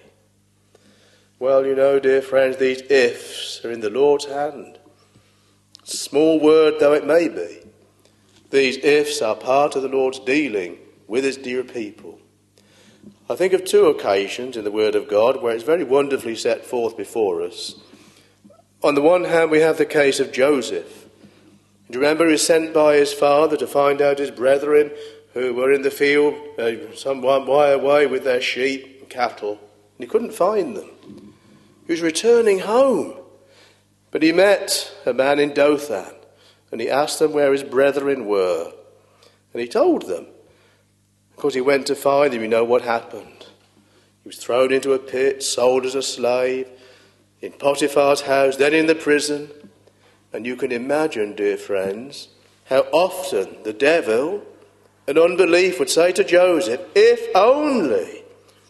Well, you know, dear friends, these ifs are in the Lord's hand. Small word though it may be, these ifs are part of the Lord's dealing with his dear people. I think of two occasions in the Word of God where it's very wonderfully set forth before us. On the one hand, we have the case of Joseph. Do you remember he was sent by his father to find out his brethren who were in the field uh, some way away with their sheep and cattle, and he couldn't find them. He was returning home, but he met a man in Dothan, and he asked them where his brethren were, and he told them. Of course, he went to find them. You know what happened. He was thrown into a pit, sold as a slave, in Potiphar's house, then in the prison. And you can imagine, dear friends, how often the devil and unbelief would say to Joseph, if only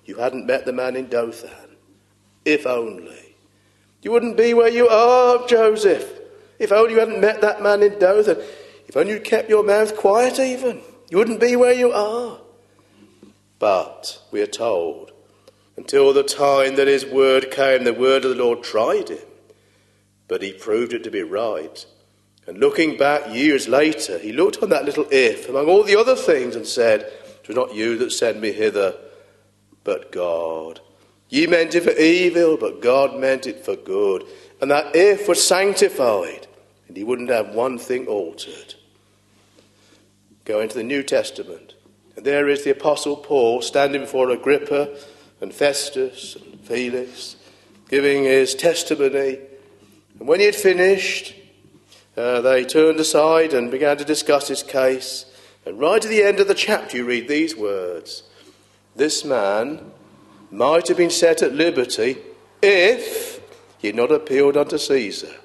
you hadn't met the man in Dothan. If only. You wouldn't be where you are, Joseph. If only you hadn't met that man in Dothan. If only you'd kept your mouth quiet even. You wouldn't be where you are. But, we are told, until the time that his word came, the word of the Lord tried him. But he proved it to be right. And looking back years later, he looked on that little if among all the other things and said, "It was not you that sent me hither, but God. Ye meant it for evil, but God meant it for good." And that if was sanctified, and he wouldn't have one thing altered. Go into the New Testament, and there is the Apostle Paul standing before Agrippa and Festus and Felix, giving his testimony. And when he had finished, uh, they turned aside and began to discuss his case. And right at the end of the chapter you read these words: "This man might have been set at liberty if he had not appealed unto Caesar."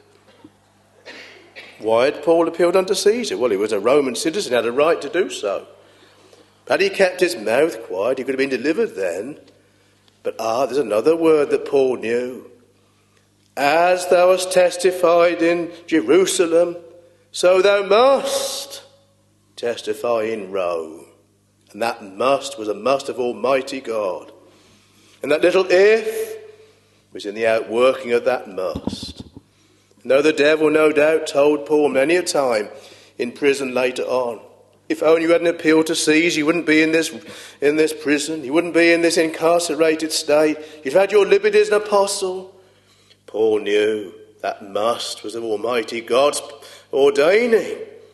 Why had Paul appealed unto Caesar? Well, he was a Roman citizen, had a right to do so. Had he kept his mouth quiet, he could have been delivered then. But ah, there's another word that Paul knew. "As thou hast testified in Jerusalem, so thou must testify in Rome." And that must was a must of Almighty God. And that little if was in the outworking of that must. And though the devil no doubt told Paul many a time in prison later on, if only you hadn't appealed to Caesar, you wouldn't be in this in this prison, you wouldn't be in this incarcerated state, you'd have had your liberty as an apostle. Paul knew that must was of Almighty God's ordaining.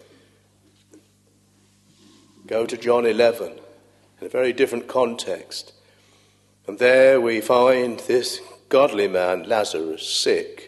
Go to John eleven, in a very different context. And there we find this godly man, Lazarus, sick.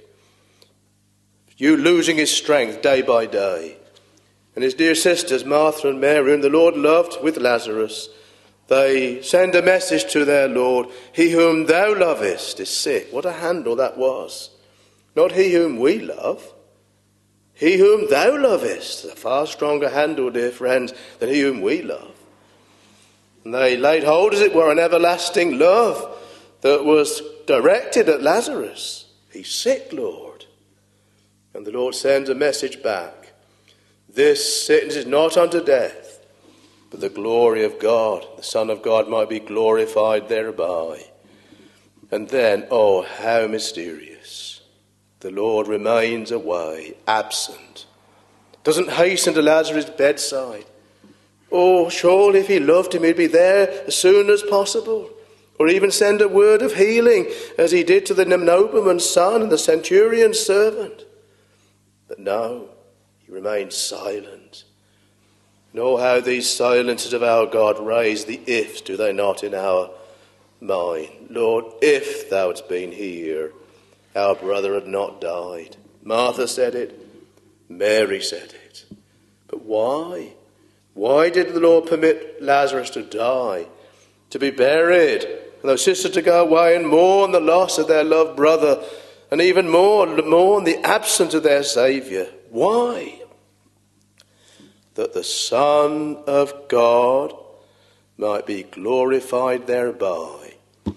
You losing his strength day by day. And his dear sisters, Martha and Mary, whom the Lord loved with Lazarus, they send a message to their Lord: "He whom thou lovest is sick." What a handle that was. Not he whom we love. He whom thou lovest. A far stronger handle, dear friends, than he whom we love. And they laid hold, as it were, on everlasting love that was directed at Lazarus. "He's sick, Lord." And the Lord sends a message back. "This sickness is not unto death, but the glory of God. The Son of God might be glorified thereby." And then, oh, how mysterious. The Lord remains away, absent. Doesn't hasten to Lazarus' bedside. Oh, surely if he loved him, he'd be there as soon as possible. Or even send a word of healing, as he did to the nobleman's son and the centurion's servant. But no, he remains silent. And oh, how these silences of our God raise the ifs, do they not, in our mind? Lord, if thou hadst been here, our brother had not died. Martha said it. Mary said it. But why? Why did the Lord permit Lazarus to die, to be buried, and those sisters to go away and mourn the loss of their loved brother, and even more mourn the absence of their Saviour? Why? That the Son of God might be glorified thereby.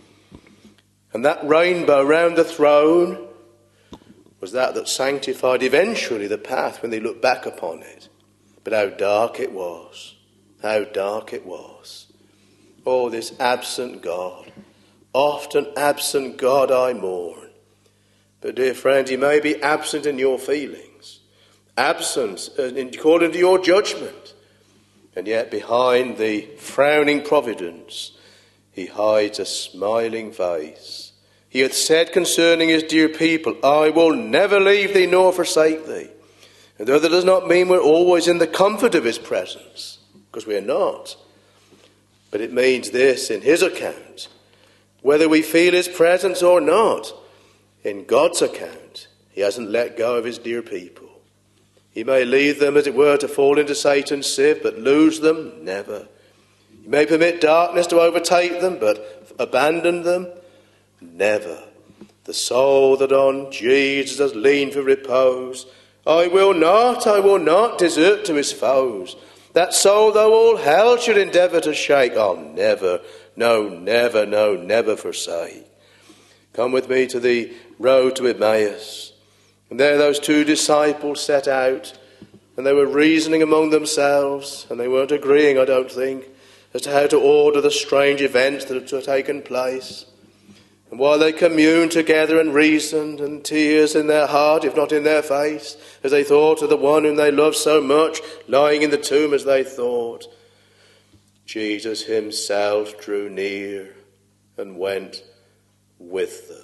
And that rainbow round the throne was that that sanctified eventually the path when they looked back upon it. But how dark it was. How dark it was. Oh, this absent God. Often absent God I mourn. But dear friend, he may be absent in your feelings. Absent according to your judgment. And yet behind the frowning providence, he hides a smiling face. He hath said concerning his dear people, "I will never leave thee nor forsake thee." And though that does not mean we're always in the comfort of his presence, because we are not. But it means this in his account, whether we feel his presence or not, in God's account, he hasn't let go of his dear people. He may leave them, as it were, to fall into Satan's sieve, but lose them, never. He may permit darkness to overtake them, but abandon them, never. The soul that on Jesus has leaned for repose, I will not, I will not desert to his foes. That soul, though all hell should endeavour to shake, I'll never, no, never, no, never forsake. Come with me to the road to Emmaus. And there those two disciples set out, and they were reasoning among themselves, and they weren't agreeing, I don't think, as to how to order the strange events that had taken place. And while they communed together and reasoned, and tears in their heart, if not in their face, as they thought of the one whom they loved so much, lying in the tomb as they thought, Jesus himself drew near and went with them.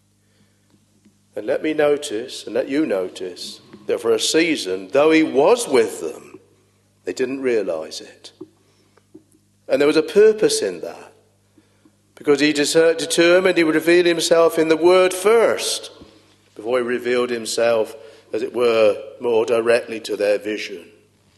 And let me notice, and let you notice, that for a season, though he was with them, they didn't realise it. And there was a purpose in that, because he determined he would reveal himself in the Word first, before he revealed himself, as it were, more directly to their vision.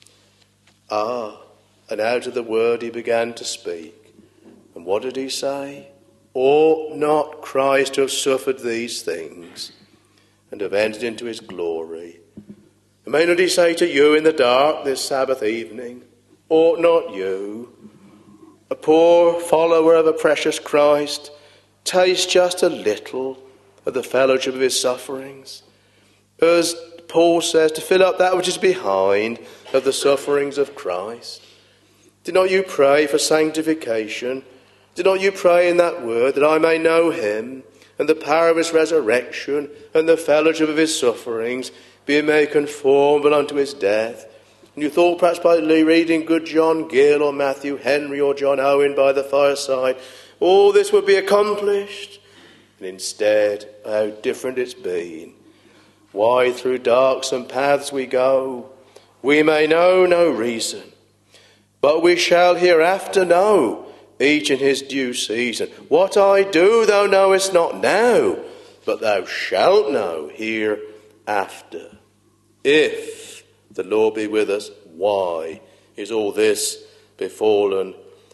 Ah, and out of the Word he began to speak. And what did he say? Ought not Christ to have suffered these things and have entered into his glory? And may not he say to you in the dark this Sabbath evening, ought not you, a poor follower of a precious Christ, taste just a little of the fellowship of his sufferings? As Paul says, to fill up that which is behind of the sufferings of Christ. Did not you pray for sanctification? Did not you pray in that word, that I may know him, and the power of his resurrection, and the fellowship of his sufferings, being made conformable unto his death? And you thought perhaps by reading good John Gill, or Matthew Henry, or John Owen by the fireside, all this would be accomplished. And instead, how different it's been. Why through darksome paths we go, we may know no reason, but we shall hereafter know, each in his due season. What I do thou knowest not now, but thou shalt know hereafter. If the Lord be with us, why is all this befallen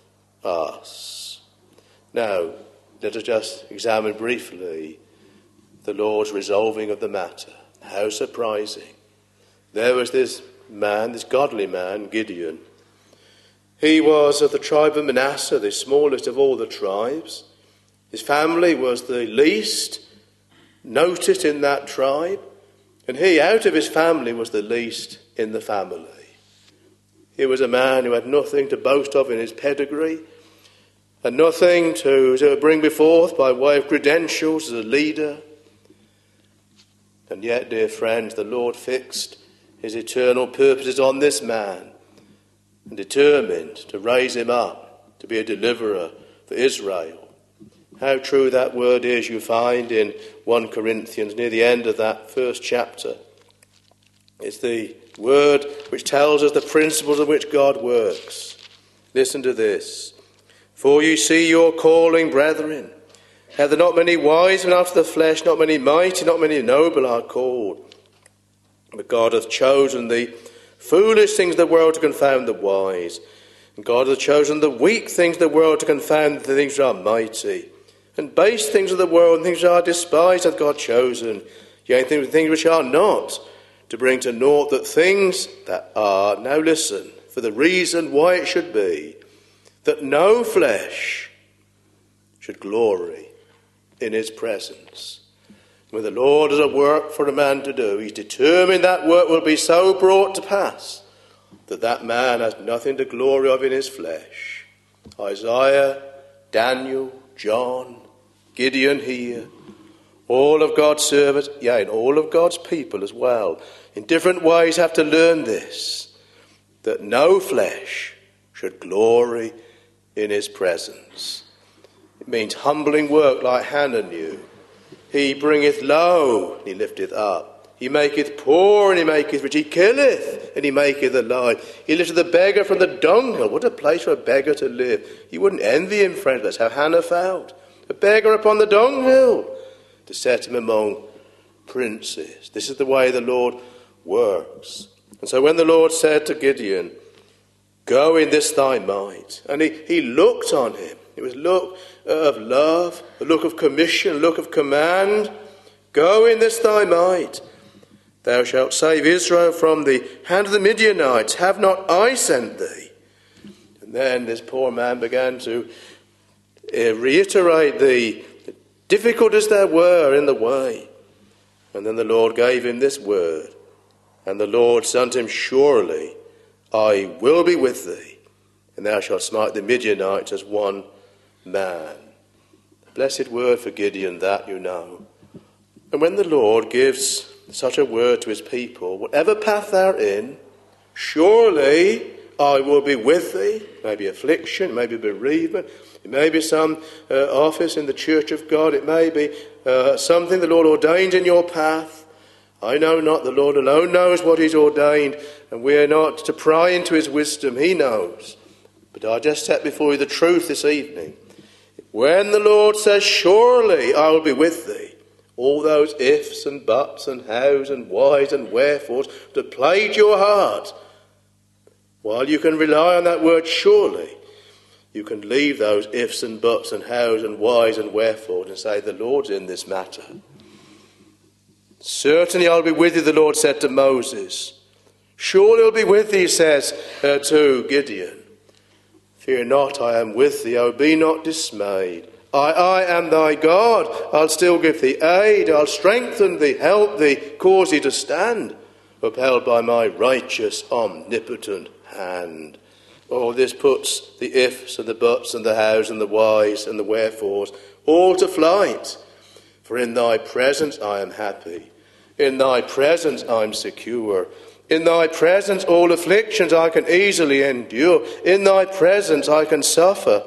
us? Now, let us just examine briefly the Lord's resolving of the matter. How surprising. There was this man, this godly man, Gideon. He was of the tribe of Manasseh, the smallest of all the tribes. His family was the least noticed in that tribe. And he, out of his family, was the least in the family. He was a man who had nothing to boast of in his pedigree, and nothing to, to bring before by way of credentials as a leader. And yet, dear friends, the Lord fixed his eternal purposes on this man, and determined to raise him up to be a deliverer for Israel. How true that word is, you find in First Corinthians, near the end of that first chapter. It's the word which tells us the principles of which God works. Listen to this. For you see your calling, brethren. Have there not many wise men after the flesh, not many mighty, not many noble are called. But God hath chosen the foolish things of the world to confound the wise. And God hath chosen the weak things of the world to confound the things that are mighty. And base things of the world and things that are despised hath God chosen. Yea, things, things which are not, to bring to naught that things that are. Now listen, for the reason why it should be, that no flesh should glory in his presence. When the Lord has a work for a man to do, he's determined that work will be so brought to pass that that man has nothing to glory of in his flesh. Isaiah, Daniel, John, Gideon here, all of God's servants, yea, and all of God's people as well, in different ways have to learn this, that no flesh should glory in his presence. It means humbling work like Hannah knew. He bringeth low, and he lifteth up. He maketh poor, and he maketh rich. He killeth, and he maketh alive. He lifteth the beggar from the dunghill. What a place for a beggar to live. You wouldn't envy him, friends. That's how Hannah felt. A beggar upon the dunghill, to set him among princes. This is the way the Lord works. And so when the Lord said to Gideon, go in this thy might, and he, he looked on him. It was a look of love, a look of commission, a look of command. Go in this thy might. Thou shalt save Israel from the hand of the Midianites. Have not I sent thee? And then this poor man began to uh, reiterate the difficulties there were in the way. And then the Lord gave him this word. And the Lord said unto him, surely I will be with thee, and thou shalt smite the Midianites as one man. A blessed word for Gideon, that you know. And when the Lord gives such a word to his people, whatever path they're in, surely I will be with thee. Maybe affliction, maybe bereavement, it may be some uh, office in the church of God, it may be uh, something the Lord ordained in your path. I know not, the Lord alone knows what he's ordained, and we are not to pry into his wisdom, he knows. But I just set before you the truth this evening. When the Lord says, surely I will be with thee, all those ifs and buts and hows and whys and wherefores that plague your heart, while you can rely on that word surely, you can leave those ifs and buts and hows and whys and wherefores and say, the Lord's in this matter. Certainly I'll be with you, the Lord said to Moses. Surely I'll be with thee, he says uh, to Gideon. Fear not, I am with thee, oh, be not dismayed. I, I am thy God. I'll still give thee aid. I'll strengthen thee, help thee, cause thee to stand, upheld by my righteous, omnipotent hand. Oh, this puts the ifs and the buts and the hows and the whys and the wherefores all to flight. For in thy presence I am happy. In thy presence I'm secure. In thy presence all afflictions I can easily endure. In thy presence I can suffer.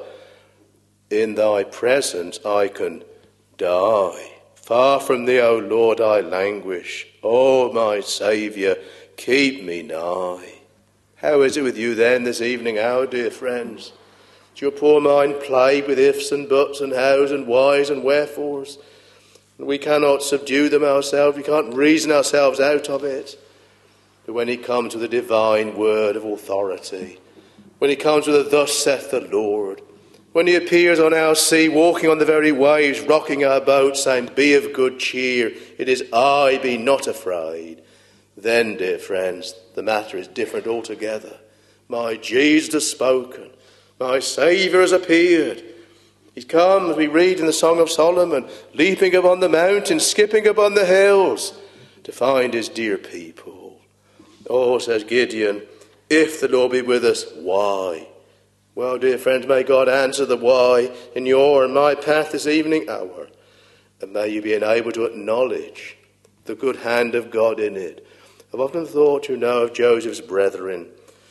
In thy presence I can die. Far from thee, O Lord, I languish. O my Saviour, keep me nigh. How is it with you then this evening hour, dear friends? Is your poor mind plagued with ifs and buts and hows and whys and wherefores? We cannot subdue them ourselves. We can't reason ourselves out of it. But when he comes with a divine word of authority, when he comes with a thus saith the Lord, when he appears on our sea, walking on the very waves, rocking our boat, saying, be of good cheer, it is I, be not afraid. Then, dear friends, the matter is different altogether. My Jesus has spoken. My Saviour has appeared. He's come, as we read in the Song of Solomon, leaping upon the mountains, skipping upon the hills, to find his dear people. Oh, says Gideon, if the Lord be with us, why? Well, dear friends, may God answer the why in your and my path this evening hour. And may you be enabled to acknowledge the good hand of God in it. I've often thought, you know, of Joseph's brethren.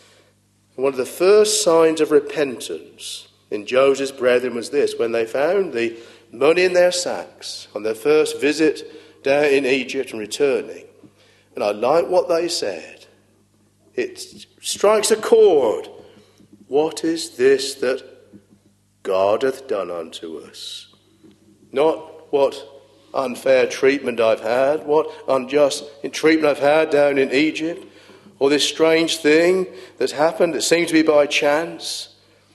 And one of the first signs of repentance in Joseph's brethren was this, when they found the money in their sacks on their first visit down in Egypt and returning. And I like what they said. It strikes a chord. What is this that God hath done unto us? Not what unfair treatment I've had, what unjust treatment I've had down in Egypt, or this strange thing that's happened that seems to be by chance.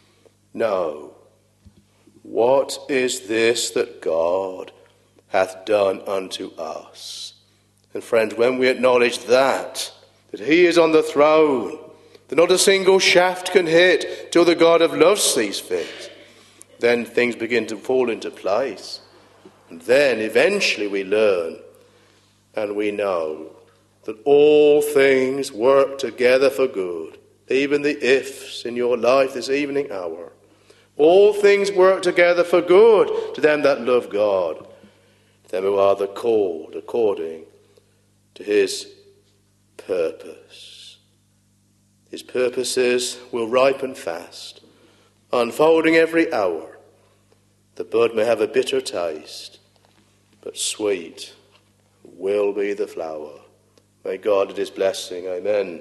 No. What is this that God hath done unto us? And friends, when we acknowledge that, that he is on the throne, that not a single shaft can hit till the God of love sees fit, then things begin to fall into place. And then eventually we learn and we know that all things work together for good, even the ifs in your life this evening hour. All things work together for good to them that love God, to them who are the called according to his purpose. His purposes will ripen fast, unfolding every hour. The bud may have a bitter taste, but sweet will be the flower. May God add his blessing. Amen.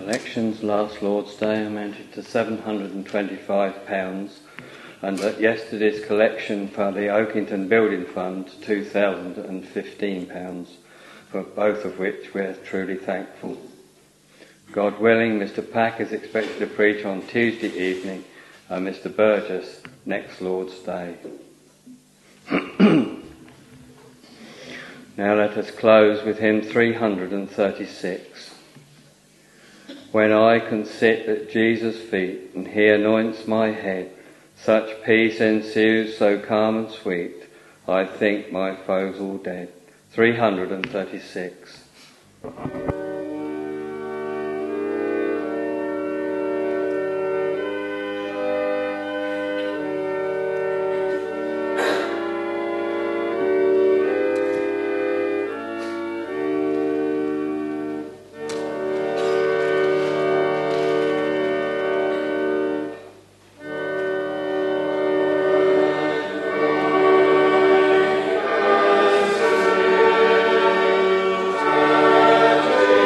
collections last Lord's Day amounted to seven hundred and twenty-five pounds, and at yesterday's collection for the Oakington Building Fund two thousand and fifteen pounds, for both of which we are truly thankful. God willing, Mister Pack is expected to preach on Tuesday evening, and Mister Burgess next Lord's Day. Now let us close with hymn three hundred and thirty-six. When I can sit at Jesus' feet and he anoints my head, such peace ensues so calm and sweet, I think my foes all dead. three hundred and thirty-six. Amen.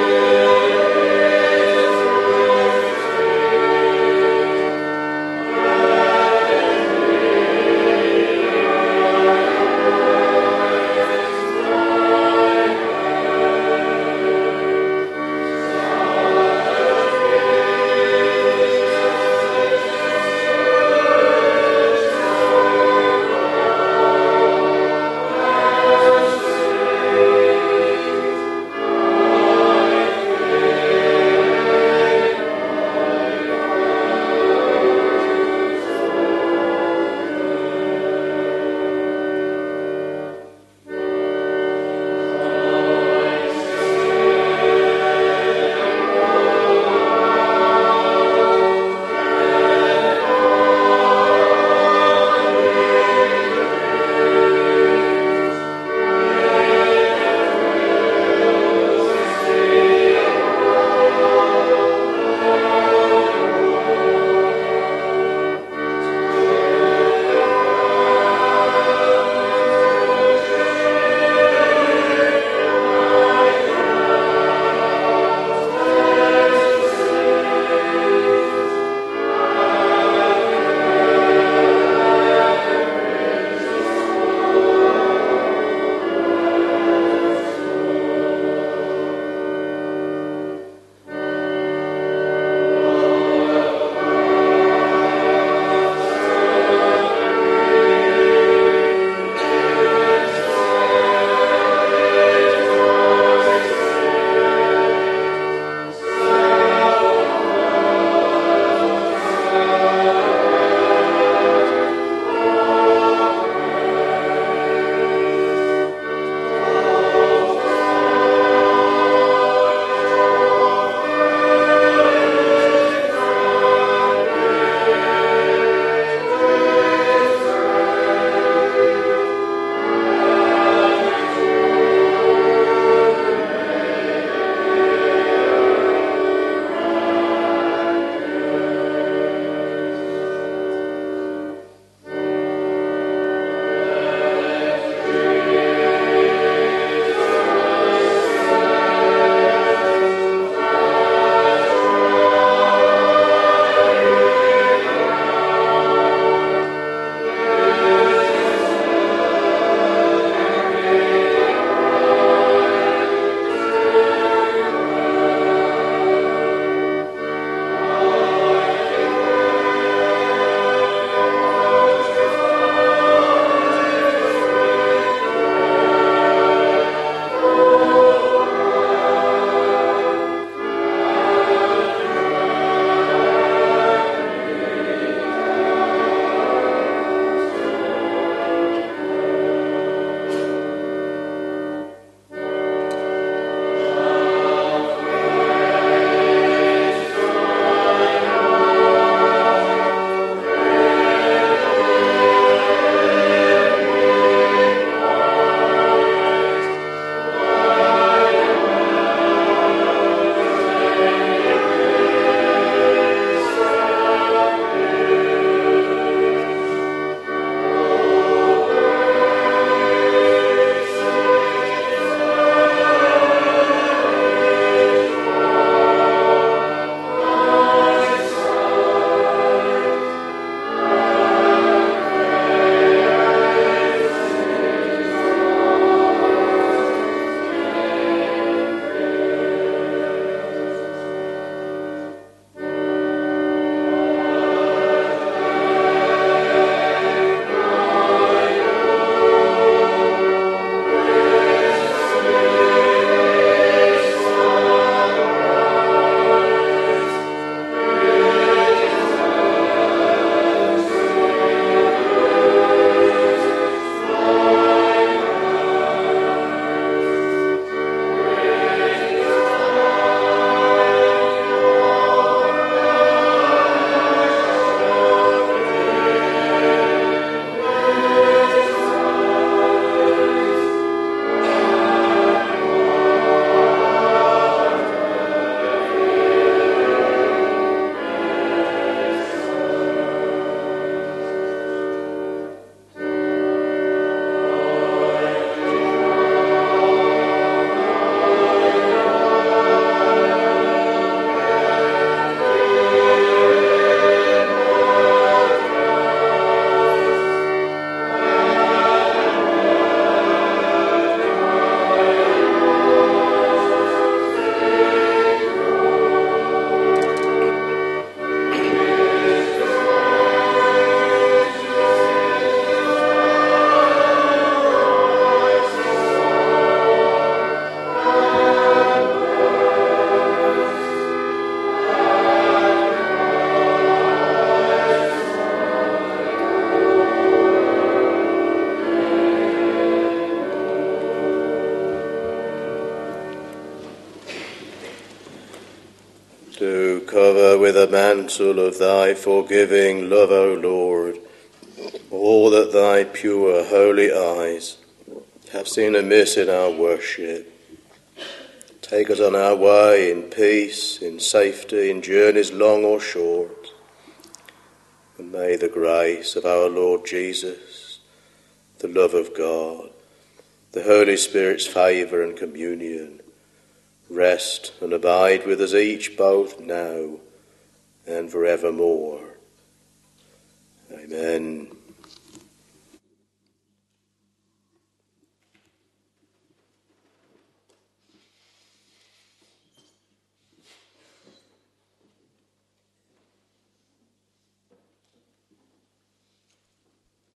mantle of thy forgiving love, O Lord, all that thy pure, holy eyes have seen amiss in our worship. Take us on our way in peace, in safety, in journeys long or short. And may the grace of our Lord Jesus, the love of God, the Holy Spirit's favour and communion rest and abide with us each both now and forevermore. Amen.